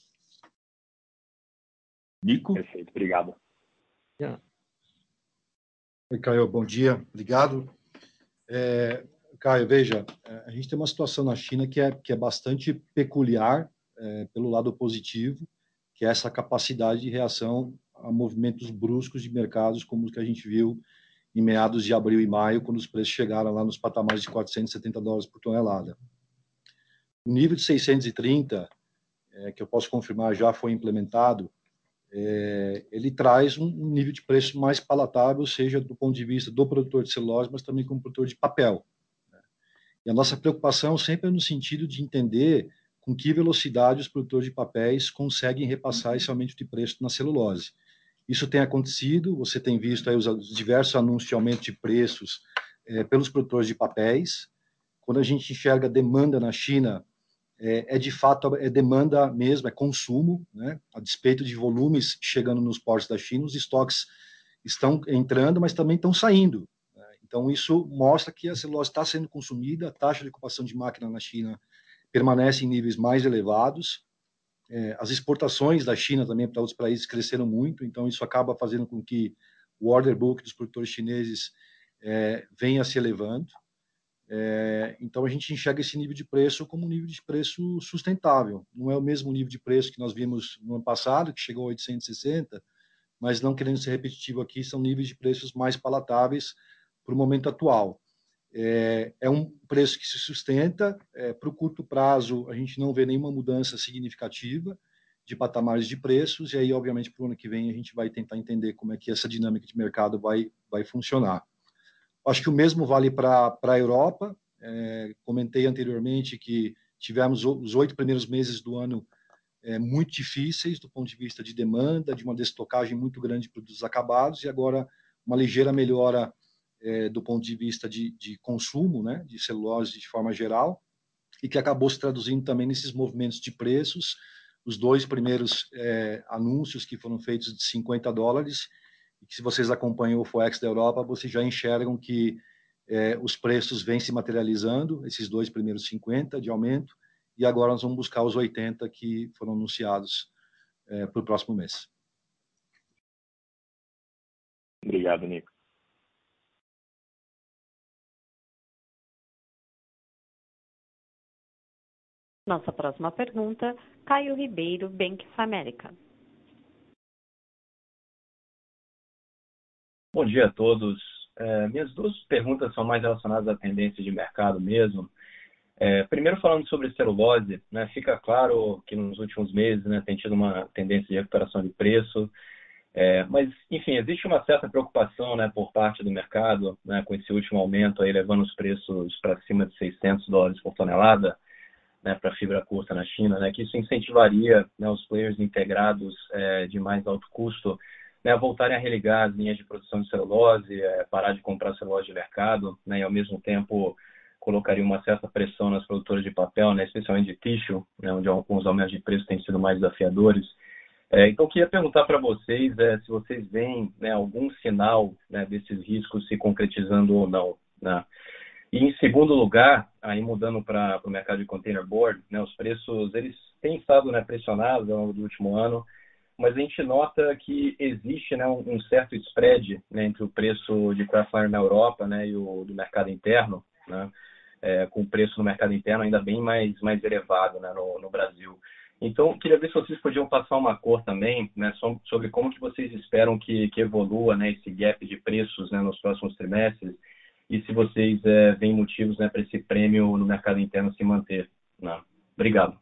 S2: Nico?
S7: Perfeito, obrigado.
S5: Yeah.
S6: Oi, Caio, bom dia, obrigado. É, Caio, veja, a gente tem uma situação na China que é, que é bastante peculiar, é, pelo lado positivo, que é essa capacidade de reação a movimentos bruscos de mercados, como os que a gente viu em meados de abril e maio, quando os preços chegaram lá nos patamares de quatrocentos e setenta dólares por tonelada. O nível de seiscentos e trinta, é, que eu posso confirmar já foi implementado, é, ele traz um, um nível de preço mais palatável, seja do ponto de vista do produtor de celulose, mas também como produtor de papel. E a nossa preocupação sempre é no sentido de entender com que velocidade os produtores de papéis conseguem repassar esse aumento de preço na celulose. Isso tem acontecido, você tem visto aí os, os diversos anúncios de aumento de preços é, pelos produtores de papéis. Quando a gente enxerga demanda na China, é, é de fato é demanda mesmo, é consumo, né? A despeito de volumes chegando nos portos da China, os estoques estão entrando, mas também estão saindo. Né? Então, isso mostra que a celulose está sendo consumida, a taxa de ocupação de máquina na China permanece em níveis mais elevados. É, as exportações da China também para outros países cresceram muito, então isso acaba fazendo com que o order book dos produtores chineses é, venha se elevando. É, então a gente enxerga esse nível de preço como um nível de preço sustentável. Não é o mesmo nível de preço que nós vimos no ano passado, que chegou a oitocentos e sessenta, mas não querendo ser repetitivo aqui, são níveis de preços mais palatáveis para o momento atual. É, é um preço que se sustenta, é, para o curto prazo a gente não vê nenhuma mudança significativa de patamares de preços, e aí obviamente para o ano que vem a gente vai tentar entender como é que essa dinâmica de mercado vai, vai funcionar. Acho que o mesmo vale para a Europa. É, comentei anteriormente que tivemos os oito primeiros meses do ano é, muito difíceis do ponto de vista de demanda, de uma destocagem muito grande de produtos acabados, e agora uma ligeira melhora é, do ponto de vista de, de consumo, né, de celulose de forma geral, e que acabou se traduzindo também nesses movimentos de preços. Os dois primeiros é, anúncios que foram feitos de cinquenta dólares, e que se vocês acompanham o Forex da Europa, vocês já enxergam que é, os preços vêm se materializando, esses dois primeiros cinquenta de aumento, e agora nós vamos buscar os oitenta que foram anunciados é, para o próximo mês.
S7: Obrigado, Nico.
S1: Nossa próxima pergunta, Caio Ribeiro, Bank of America.
S8: Bom dia a todos. É, minhas duas perguntas são mais relacionadas à tendência de mercado mesmo. É, primeiro, falando sobre celulose, né, fica claro que nos últimos meses, né, tem tido uma tendência de recuperação de preço, é, mas, enfim, existe uma certa preocupação, né, por parte do mercado, né, com esse último aumento aí, levando os preços para cima de seiscentos dólares por tonelada, né, para fibra curta na China, né, que isso incentivaria, né, os players integrados é, de mais alto custo, né, a voltarem a religar as linhas de produção de celulose, é, parar de comprar celulose de mercado, né, e ao mesmo tempo colocaria uma certa pressão nas produtoras de papel, né, especialmente de tissue, né, onde alguns aumentos de preço têm sido mais desafiadores. É, então, eu queria perguntar para vocês é, se vocês veem, né, algum sinal, né, desses riscos se concretizando ou não, né? E, em segundo lugar, aí mudando para o mercado de containerboard, né, os preços eles têm estado, né, pressionados ao longo do último ano, mas a gente nota que existe, né, um, um certo spread, né, entre o preço de kraftliner na Europa, né, e o do mercado interno, né, é, com o preço no mercado interno ainda bem mais, mais elevado, né, no, no Brasil. Então, queria ver se vocês podiam passar uma cor também, né, sobre como que vocês esperam que, que evolua, né, esse gap de preços, né, nos próximos trimestres, e se vocês é, veem motivos, né, para esse prêmio no mercado interno se manter. Né? Obrigado.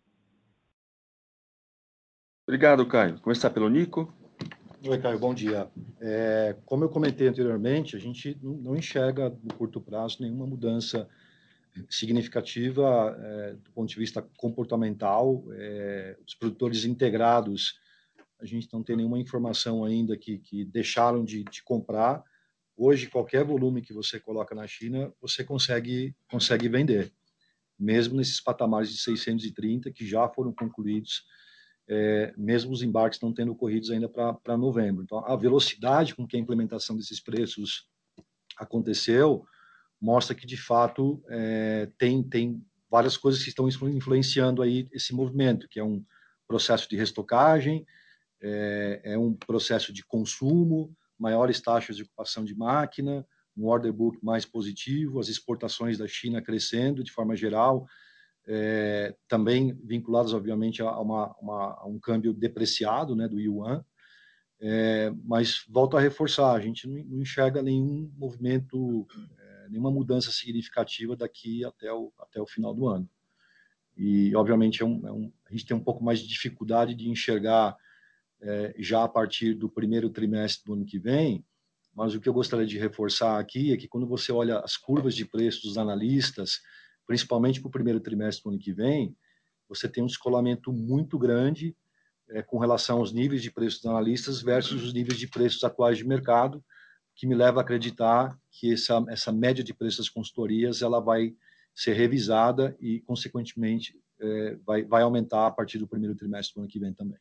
S2: Obrigado, Caio. Começar pelo Nico.
S6: Oi, Caio, bom dia. É, como eu comentei anteriormente, a gente não enxerga no curto prazo nenhuma mudança significativa é, do ponto de vista comportamental. É, os produtores integrados, a gente não tem nenhuma informação ainda que, que deixaram de, de comprar. Hoje, qualquer volume que você coloca na China, você consegue, consegue vender, mesmo nesses patamares de seiscentos e trinta que já foram concluídos, é, mesmo os embarques não tendo ocorridos ainda para novembro. Então, a velocidade com que a implementação desses preços aconteceu mostra que, de fato, é, tem, tem várias coisas que estão influenciando aí esse movimento, que é um processo de restocagem, é, é um processo de consumo, maiores taxas de ocupação de máquina, um order book mais positivo, as exportações da China crescendo de forma geral, é, também vinculadas, obviamente, a, uma, uma, a um câmbio depreciado, né, do yuan, é, mas volto a reforçar, a gente não, não enxerga nenhum movimento, é, nenhuma mudança significativa daqui até o, até o final do ano. E, obviamente, é um, é um, a gente tem um pouco mais de dificuldade de enxergar É, já a partir do primeiro trimestre do ano que vem, mas o que eu gostaria de reforçar aqui é que quando você olha as curvas de preços dos analistas, principalmente para o primeiro trimestre do ano que vem, você tem um descolamento muito grande é, com relação aos níveis de preços dos analistas versus os níveis de preços atuais de mercado, que me leva a acreditar que essa, essa média de preços das consultorias ela vai ser revisada e, consequentemente, é, vai, vai aumentar a partir do primeiro trimestre do ano que vem também.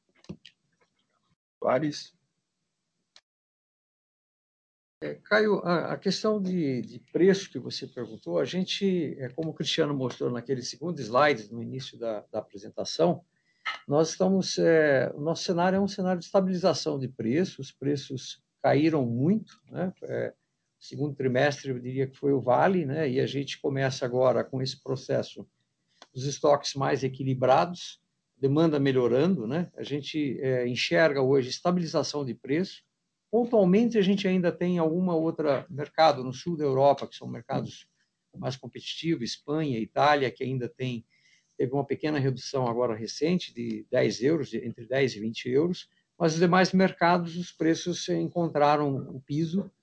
S2: Pares.
S5: É, Caio, a, a questão de, de preço que você perguntou, a gente, é, como o Cristiano mostrou naquele segundo slide, no início da, da apresentação, nós estamos, é, o nosso cenário é um cenário de estabilização de preços, os preços caíram muito, né? É, segundo trimestre, eu diria que foi o vale, né? E a gente começa agora com esse processo dos estoques mais equilibrados, demanda melhorando, né? A gente é, enxerga hoje estabilização de preço. Pontualmente, a gente ainda tem alguma outra mercado no sul da Europa, que são mercados mais competitivos, Espanha, Itália, que ainda tem, teve uma pequena redução agora recente de dez euros, entre dez e vinte euros, mas os demais mercados, os preços encontraram o piso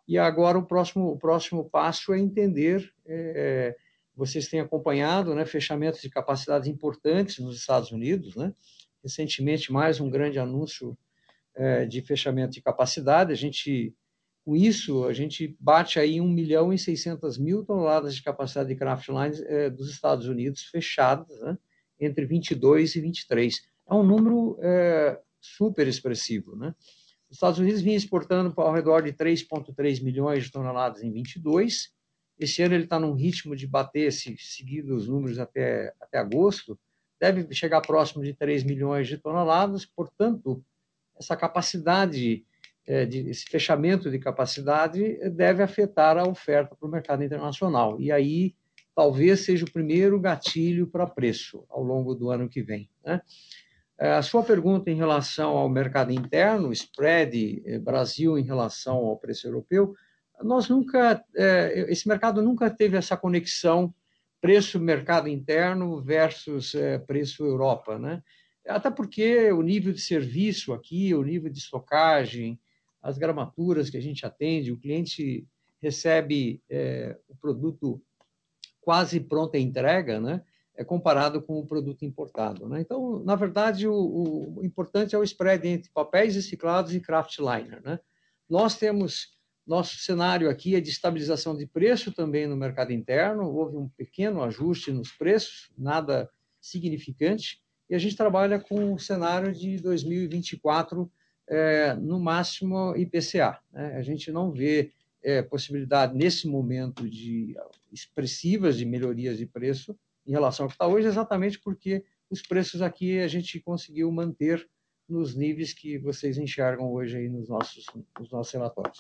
S5: E agora o próximo, o próximo passo é entender, é, vocês têm acompanhado, né, fechamentos de capacidades importantes nos Estados Unidos, né? Recentemente, mais um grande anúncio é, de fechamento de capacidade. A gente, com isso, a gente bate aí um milhão e seiscentas mil toneladas de capacidade de kraftliner é, dos Estados Unidos fechadas, né, entre vinte e dois e vinte e três. É um número é, super expressivo, né? Os Estados Unidos vinha exportando ao redor de três vírgula três milhões de toneladas em vinte e dois. Esse ano ele está num ritmo de bater, se seguir os números até, até agosto, deve chegar próximo de três milhões de toneladas. Portanto, essa capacidade, esse fechamento de capacidade deve afetar a oferta para o mercado internacional. E aí, talvez seja o primeiro gatilho para preço ao longo do ano que vem, né? A sua pergunta em relação ao mercado interno, spread Brasil em relação ao preço europeu, nós nunca, esse mercado nunca teve essa conexão preço mercado interno versus preço Europa, né? Até porque o nível de serviço aqui, o nível de estocagem, as gramaturas que a gente atende, o cliente recebe é, o produto quase pronta entrega, né? É comparado com o produto importado, né? Então, na verdade, o, o importante é o spread entre papéis reciclados e kraftliner, né? Nós temos, nosso cenário aqui é de estabilização de preço também no mercado interno, houve um pequeno ajuste nos preços, nada significante, e a gente trabalha com o cenário de dois mil e vinte e quatro, é, no máximo I P C A, né? A gente não vê é, possibilidade, nesse momento, de expressivas de melhorias de preço em relação ao que está hoje, exatamente porque os preços aqui a gente conseguiu manter nos níveis que vocês enxergam hoje aí nos nossos, nos nossos relatórios.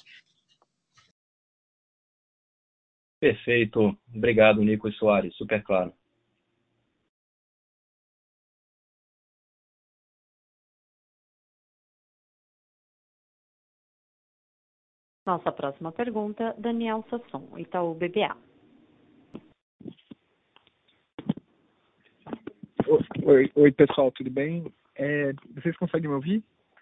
S8: Perfeito. Obrigado, Nico e Soares. Super claro.
S1: Nossa próxima pergunta, Daniel Sasson, Itaú B B A.
S9: Oi, oi pessoal, tudo bem? É, vocês conseguem me ouvir?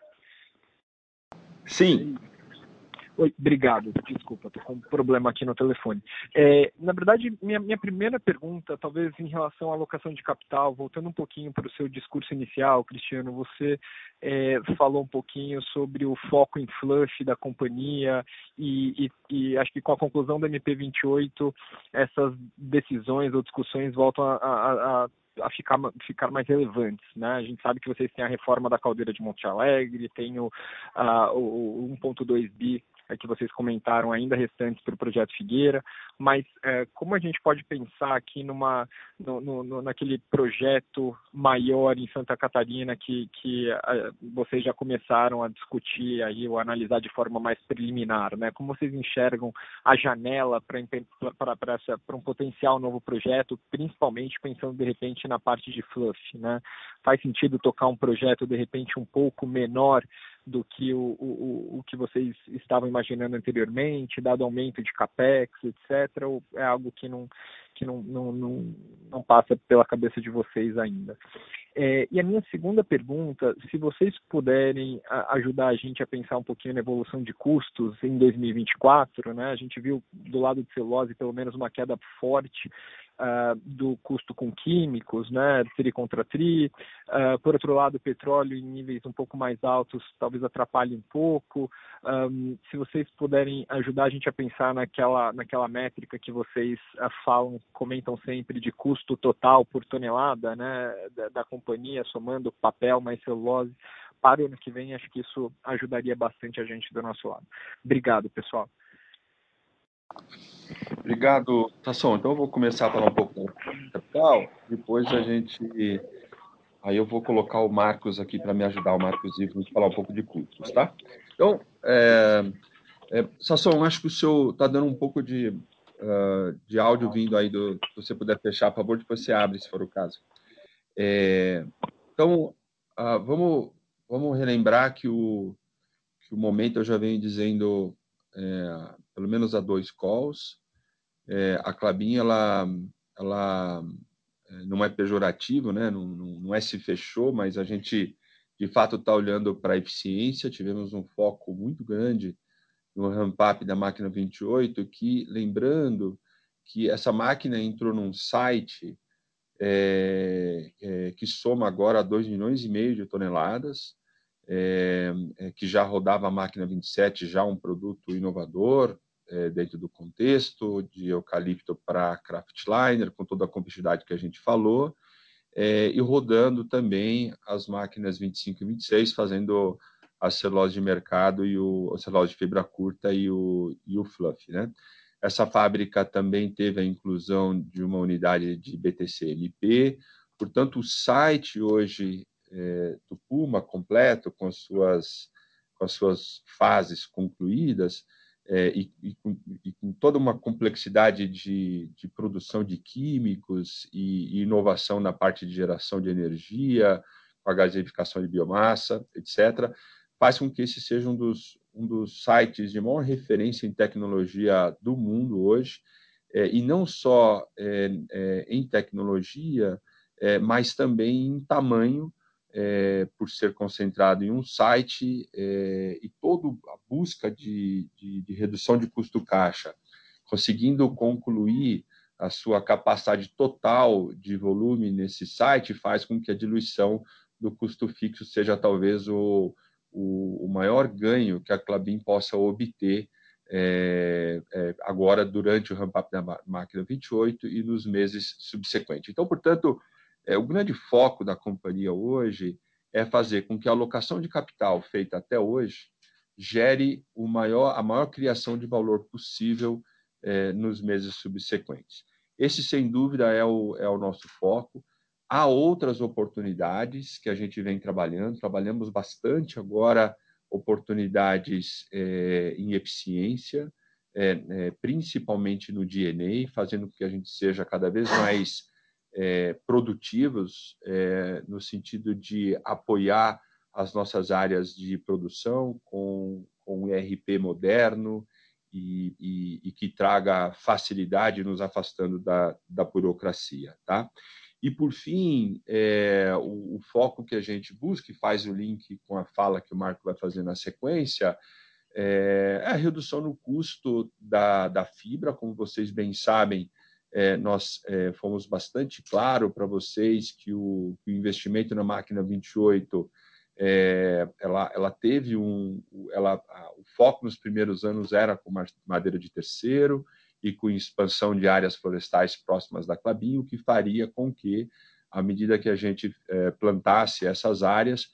S2: Sim.
S9: Oi, obrigado, desculpa, estou com um problema aqui no telefone. É, na verdade, minha, minha primeira pergunta, talvez em relação à alocação de capital, voltando um pouquinho para o seu discurso inicial, Cristiano, você é, falou um pouquinho sobre o foco em fluff da companhia e, e, e acho que com a conclusão da M P vinte e oito, essas decisões ou discussões voltam a, a, a a ficar, ficar mais relevantes, né? A gente sabe que vocês têm a reforma da caldeira de Monte Alegre, tem o, a, o um ponto dois bi que vocês comentaram ainda restantes para o projeto Figueira, mas é, como a gente pode pensar aqui numa, no, no, naquele projeto maior em Santa Catarina que, que a, vocês já começaram a discutir aí, ou analisar de forma mais preliminar, né? Como vocês enxergam a janela para um potencial novo projeto, principalmente pensando de repente na parte de fluff, né? Faz sentido tocar um projeto de repente um pouco menor do que o, o, o que vocês estavam imaginando anteriormente, dado aumento de capex, etcétera, ou é algo que não, que não, não, não, não passa pela cabeça de vocês ainda? É, e a minha segunda pergunta, se vocês puderem a, ajudar a gente a pensar um pouquinho na evolução de custos em dois mil e vinte e quatro, né? A gente viu do lado de celulose pelo menos uma queda forte Uh, do custo com químicos, né, tri contra tri. Uh, por outro lado, o petróleo em níveis um pouco mais altos talvez atrapalhe um pouco. Um, se vocês puderem ajudar a gente a pensar naquela, naquela métrica que vocês uh, falam, comentam sempre de custo total por tonelada, né, da, da companhia, somando papel mais celulose, para o ano que vem, acho que isso ajudaria bastante a gente do nosso lado. Obrigado, pessoal.
S2: Obrigado, Sasson. Então eu vou começar a falar um pouco da capital, depois a gente... Aí eu vou colocar o Marcos aqui para me ajudar, o Marcos Ivo, a falar um pouco de custos, tá? Então, é, é, Sasson, acho que o senhor está dando um pouco de, uh, de áudio vindo aí, do, se você puder fechar, por favor, depois você abre, se for o caso. É, então, uh, vamos, vamos relembrar que o, que o momento eu já venho dizendo... É, pelo menos há dois calls, é, a Klabin, ela, ela não é pejorativo, né? não, não, não é se fechou, mas a gente, de fato, está olhando para a eficiência, tivemos um foco muito grande no ramp-up da máquina vinte e oito, que, lembrando que essa máquina entrou num site é, é, que soma agora dois milhões e meio de toneladas, é, é, que já rodava a máquina vinte e sete, já um produto inovador, é, dentro do contexto de eucalipto para craftliner, com toda a complexidade que a gente falou, é, e rodando também as máquinas vinte e cinco e vinte e seis, fazendo a celulose de mercado e o a celulose de fibra curta e o, e o fluff, né? Essa fábrica também teve a inclusão de uma unidade de B T C M P, portanto, o site hoje é, do Puma completo, com as suas, com as suas fases concluídas, é, e, e, com, e com toda uma complexidade de, de produção de químicos e, e inovação na parte de geração de energia, com a gasificação de biomassa, etcétera, faz com que esse seja um dos, um dos sites de maior referência em tecnologia do mundo hoje, é, e não só é, é, em tecnologia, é, mas também em tamanho, é, por ser concentrado em um site, é, e toda a busca de, de, de redução de custo caixa, conseguindo concluir a sua capacidade total de volume nesse site, faz com que a diluição do custo fixo seja talvez o, o, o maior ganho que a Klabin possa obter é, é, agora durante o ramp-up da máquina vinte e oito e nos meses subsequentes. Então, portanto, é, o grande foco da companhia hoje é fazer com que a alocação de capital feita até hoje gere o maior, a maior criação de valor possível é, nos meses subsequentes. Esse, sem dúvida, é o, é o nosso foco. Há outras oportunidades que a gente vem trabalhando, trabalhamos bastante agora oportunidades é, em eficiência, é, é, principalmente no D N A, fazendo com que a gente seja cada vez mais é, produtivos, é, no sentido de apoiar as nossas áreas de produção com, com um E R P moderno e, e, e que traga facilidade, nos afastando da, da burocracia, tá? E, por fim, é, o, o foco que a gente busca, e faz o link com a fala que o Marco vai fazer na sequência, é, é a redução no custo da, da fibra. Como vocês bem sabem, é, nós é, fomos bastante claro para vocês que o, que o investimento na máquina vinte e oito, é, ela, ela teve um... Ela, a, o foco nos primeiros anos era com madeira de terceiro, e com expansão de áreas florestais próximas da Klabin, o que faria com que, à medida que a gente é, plantasse essas áreas,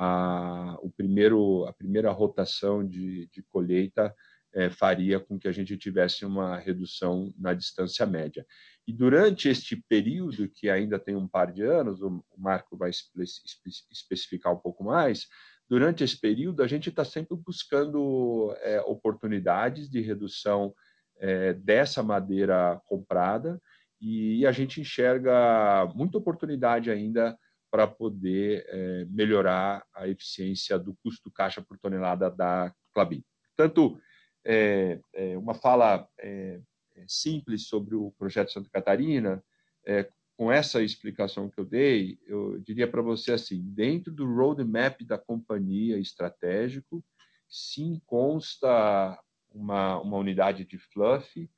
S2: a, o primeiro, a primeira rotação de, de colheita é, faria com que a gente tivesse uma redução na distância média. E durante este período, que ainda tem um par de anos, o Marco vai espe especificar um pouco mais, durante esse período a gente está sempre buscando é, oportunidades de redução É, dessa madeira comprada, e a gente enxerga muita oportunidade ainda para poder é, melhorar a eficiência do custo caixa por tonelada da Klabin. Portanto, é, é uma fala é, simples sobre o projeto Santa Catarina. É, com essa explicação que eu dei, eu diria para você assim, dentro do roadmap da companhia estratégico, sim, consta Uma, uma unidade de fluff,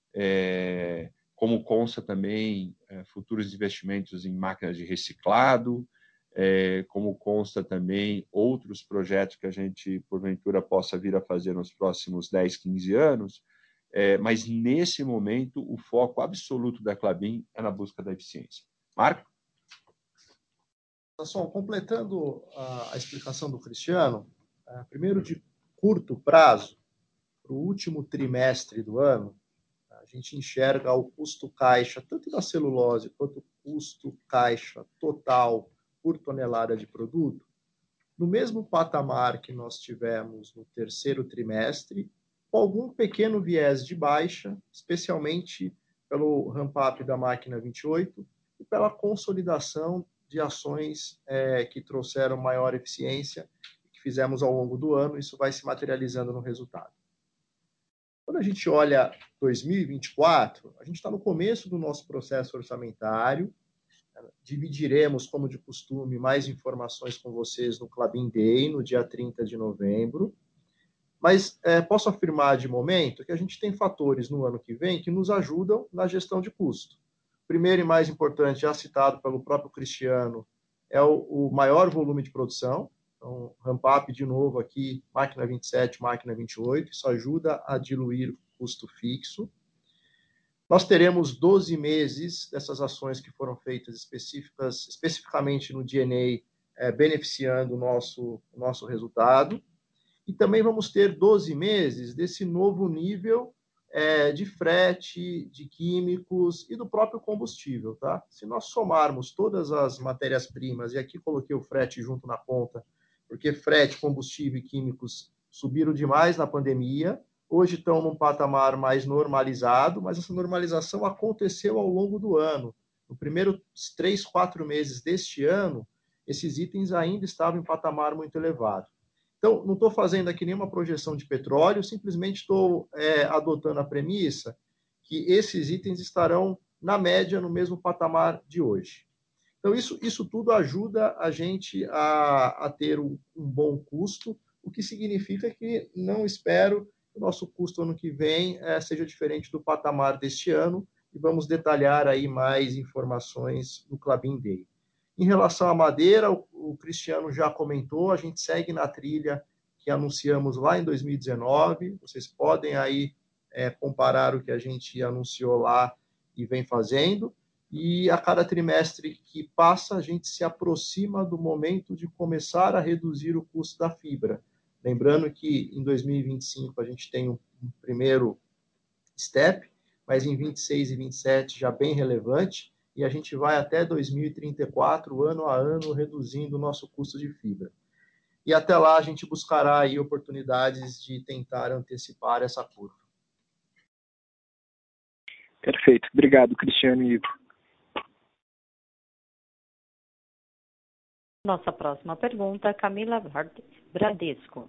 S2: é, como consta também é, futuros investimentos em máquinas de reciclado, é, como consta também outros projetos que a gente, porventura, possa vir a fazer nos próximos dez, quinze anos, é, mas, nesse momento, o foco absoluto da Klabin é na busca da eficiência. Marco?
S3: Pessoal, completando a, a explicação do Cristiano, é, primeiro, de curto prazo, para o último trimestre do ano, a gente enxerga o custo caixa, tanto da celulose quanto o custo caixa total por tonelada de produto, no mesmo patamar que nós tivemos no terceiro trimestre, com algum pequeno viés de baixa, especialmente pelo ramp-up da máquina vinte e oito e pela consolidação de ações é, que trouxeram maior eficiência, que fizemos ao longo do ano. Isso vai se materializando no resultado. Quando a gente olha dois mil e vinte e quatro, a gente está no começo do nosso processo orçamentário. Dividiremos, como de costume, mais informações com vocês no Klabin Day, no dia trinta de novembro. Mas é, posso afirmar de momento que a gente tem fatores no ano que vem que nos ajudam na gestão de custo. Primeiro e mais importante, já citado pelo próprio Cristiano, é o, o maior volume de produção. Então, ramp-up de novo aqui, máquina vinte e sete, máquina vinte e oito, isso ajuda a diluir o custo fixo. Nós teremos doze meses dessas ações que foram feitas específicas, especificamente no D N A, é, beneficiando o nosso, o nosso resultado. E também vamos ter doze meses desse novo nível é, de frete, de químicos e do próprio combustível. Tá? Se nós somarmos todas as matérias-primas, e aqui coloquei o frete junto na conta, porque frete, combustível e químicos subiram demais na pandemia, hoje estão num patamar mais normalizado, mas essa normalização aconteceu ao longo do ano. No primeiro três, quatro meses deste ano, esses itens ainda estavam em patamar muito elevado. Então, não estou fazendo aqui nenhuma projeção de petróleo, simplesmente estou é, adotando a premissa que esses itens estarão, na média, no mesmo patamar de hoje. Então, isso, isso tudo ajuda a gente a, a ter um, um bom custo, o que significa que não espero que o nosso custo ano que vem é, seja diferente do patamar deste ano, e vamos detalhar aí mais informações no Klabin Day. Em relação à madeira, o, o Cristiano já comentou, a gente segue na trilha que anunciamos lá em dois mil e dezenove, vocês podem aí é, comparar o que a gente anunciou lá e vem fazendo, e a cada trimestre que passa, a gente se aproxima do momento de começar a reduzir o custo da fibra. Lembrando que em dois mil e vinte e cinco a gente tem um, um primeiro step, mas em vinte e seis e vinte e sete já bem relevante, e a gente vai até dois mil e trinta e quatro, ano a ano, reduzindo o nosso custo de fibra. E até lá a gente buscará aí oportunidades de tentar antecipar essa curva.
S9: Perfeito. Obrigado, Cristiano e Ivo.
S1: Nossa próxima pergunta, Camila Bradesco.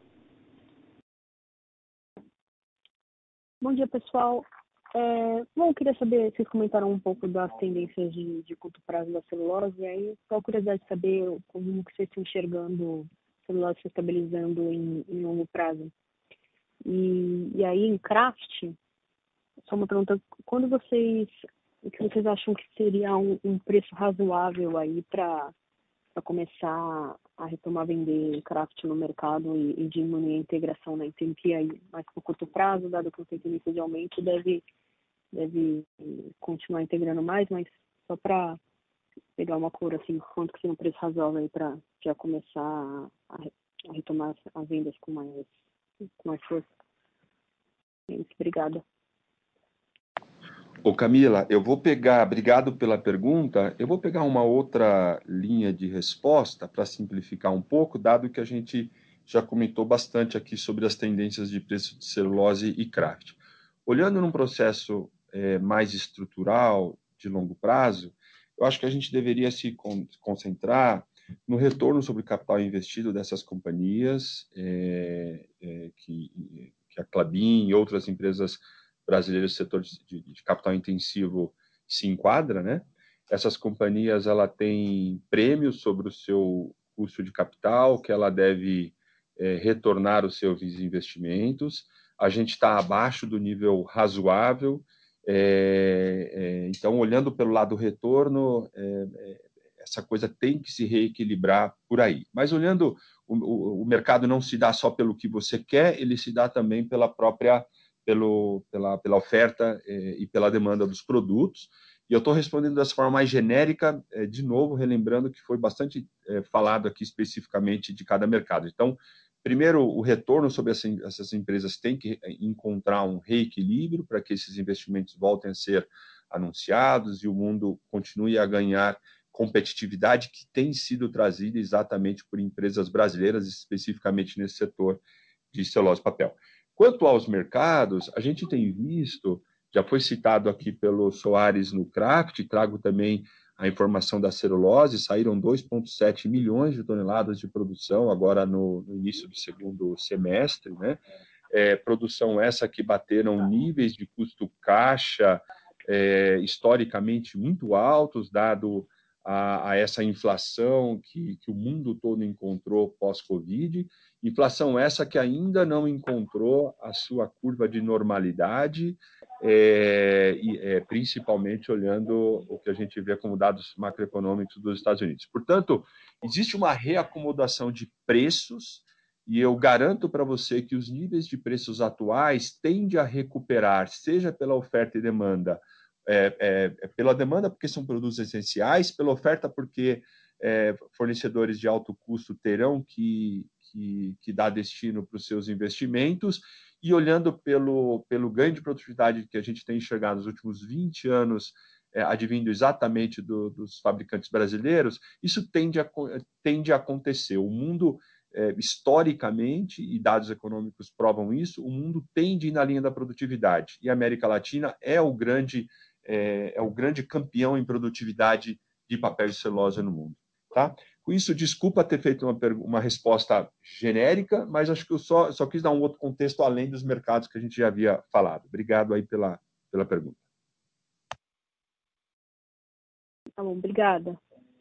S10: Bom dia, pessoal. É, bom, eu queria saber, vocês comentaram um pouco das tendências de, de curto prazo da celulose, e aí só a curiosidade de saber como que vocês estão enxergando a celulose se estabilizando em, em longo prazo. E, e aí, em Kraft, só uma pergunta, quando vocês, o que vocês acham que seria um, um preço razoável aí para começar a retomar a vender Kraft no mercado e, e diminuir a integração, né? Entendo que aí, mais por curto prazo, dado que o tendência de aumento, deve deve continuar integrando mais, mas só para pegar uma cor, assim, quanto que seria um preço razoável aí para já começar a, a retomar as vendas com mais, com mais força. É isso, obrigada.
S2: Ô Camila, eu vou pegar, obrigado pela pergunta, eu vou pegar uma outra linha de resposta para simplificar um pouco, dado que a gente já comentou bastante aqui sobre as tendências de preço de celulose e Kraft. Olhando num processo é, mais estrutural, de longo prazo, eu acho que a gente deveria se con- concentrar no retorno sobre o capital investido dessas companhias, é, é, que, que a Klabin e outras empresas brasileiras do setor de, de, de capital intensivo se enquadra, né? Essas companhias, ela tem prêmios sobre o seu custo de capital, que ela deve é, retornar os seus investimentos. A gente está abaixo do nível razoável, é, é, então, olhando pelo lado do retorno, é, é, essa coisa tem que se reequilibrar por aí. Mas olhando, o, o, o mercado não se dá só pelo que você quer, ele se dá também pela própria, pelo, pela, pela oferta é, e pela demanda dos produtos. E eu estou respondendo dessa forma mais genérica, é, de novo, relembrando que foi bastante é, falado aqui especificamente de cada mercado. Então, primeiro, o retorno sobre essas empresas tem que encontrar um reequilíbrio para que esses investimentos voltem a ser anunciados e o mundo continue a ganhar competitividade que tem sido trazida exatamente por empresas brasileiras, especificamente nesse setor de celulose e papel. Quanto aos mercados, a gente tem visto, já foi citado aqui pelo Soares no Kraft, trago também a informação da celulose, saíram dois vírgula sete milhões de toneladas de produção agora no, no início do segundo semestre, né? É, produção essa que bateram níveis de custo caixa é, historicamente muito altos, dado a, a essa inflação que, que o mundo todo encontrou pós-Covid, Inflação essa que ainda não encontrou a sua curva de normalidade, é, e, é, principalmente olhando o que a gente vê como dados macroeconômicos dos Estados Unidos. Portanto, existe uma reacomodação de preços, e eu garanto para você que os níveis de preços atuais tendem a recuperar, seja pela oferta e demanda, é, é, pela demanda porque são produtos essenciais, pela oferta porque é, fornecedores de alto custo terão que, que, que dar destino para os seus investimentos, e olhando pelo, pelo ganho de produtividade que a gente tem enxergado nos últimos vinte anos, é, advindo exatamente do, dos fabricantes brasileiros, isso tende a, tende a acontecer. O mundo, é, historicamente, e dados econômicos provam isso, o mundo tende a ir na linha da produtividade, e a América Latina é o grande, é, é o grande campeão em produtividade de papel de celulose no mundo. Tá? Com isso, desculpa ter feito uma, uma resposta genérica, mas acho que eu só, só quis dar um outro contexto além dos mercados que a gente já havia falado. Obrigado aí pela, pela pergunta.
S10: Tá bom, obrigada.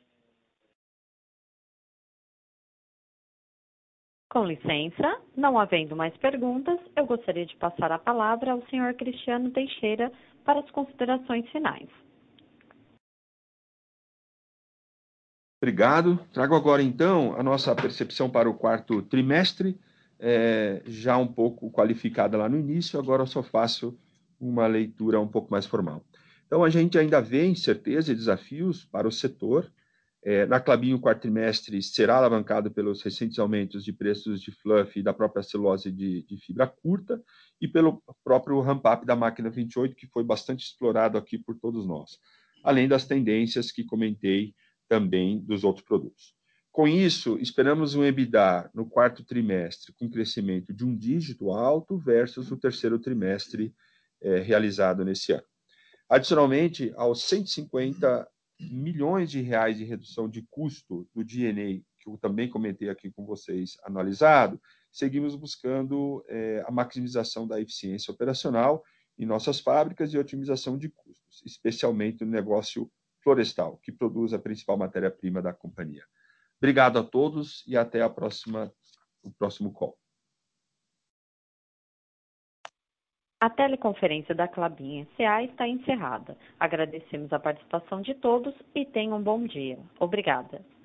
S1: Com licença, não havendo mais perguntas, eu gostaria de passar a palavra ao senhor Cristiano Teixeira para as considerações finais.
S2: Obrigado. Trago agora, então, a nossa percepção para o quarto trimestre, é, já um pouco qualificada lá no início, agora eu só faço uma leitura um pouco mais formal. Então, a gente ainda vê incerteza e desafios para o setor. É, na Klabin, o quarto trimestre será alavancado pelos recentes aumentos de preços de fluff e da própria celulose de, de fibra curta, e pelo próprio ramp-up da máquina vinte e oito, que foi bastante explorado aqui por todos nós, além das tendências que comentei também dos outros produtos. Com isso, esperamos um EBITDA no quarto trimestre com crescimento de um dígito alto versus o terceiro trimestre eh, realizado nesse ano. Adicionalmente, aos cento e cinquenta milhões de reais de redução de custo do D N A, que eu também comentei aqui com vocês, analisado, seguimos buscando eh, a maximização da eficiência operacional em nossas fábricas e otimização de custos, especialmente no negócio florestal, que produz a principal matéria-prima da companhia. Obrigado a todos e até a próxima, o próximo call.
S1: A teleconferência da Klabin S A está encerrada. Agradecemos a participação de todos e tenham um bom dia. Obrigada.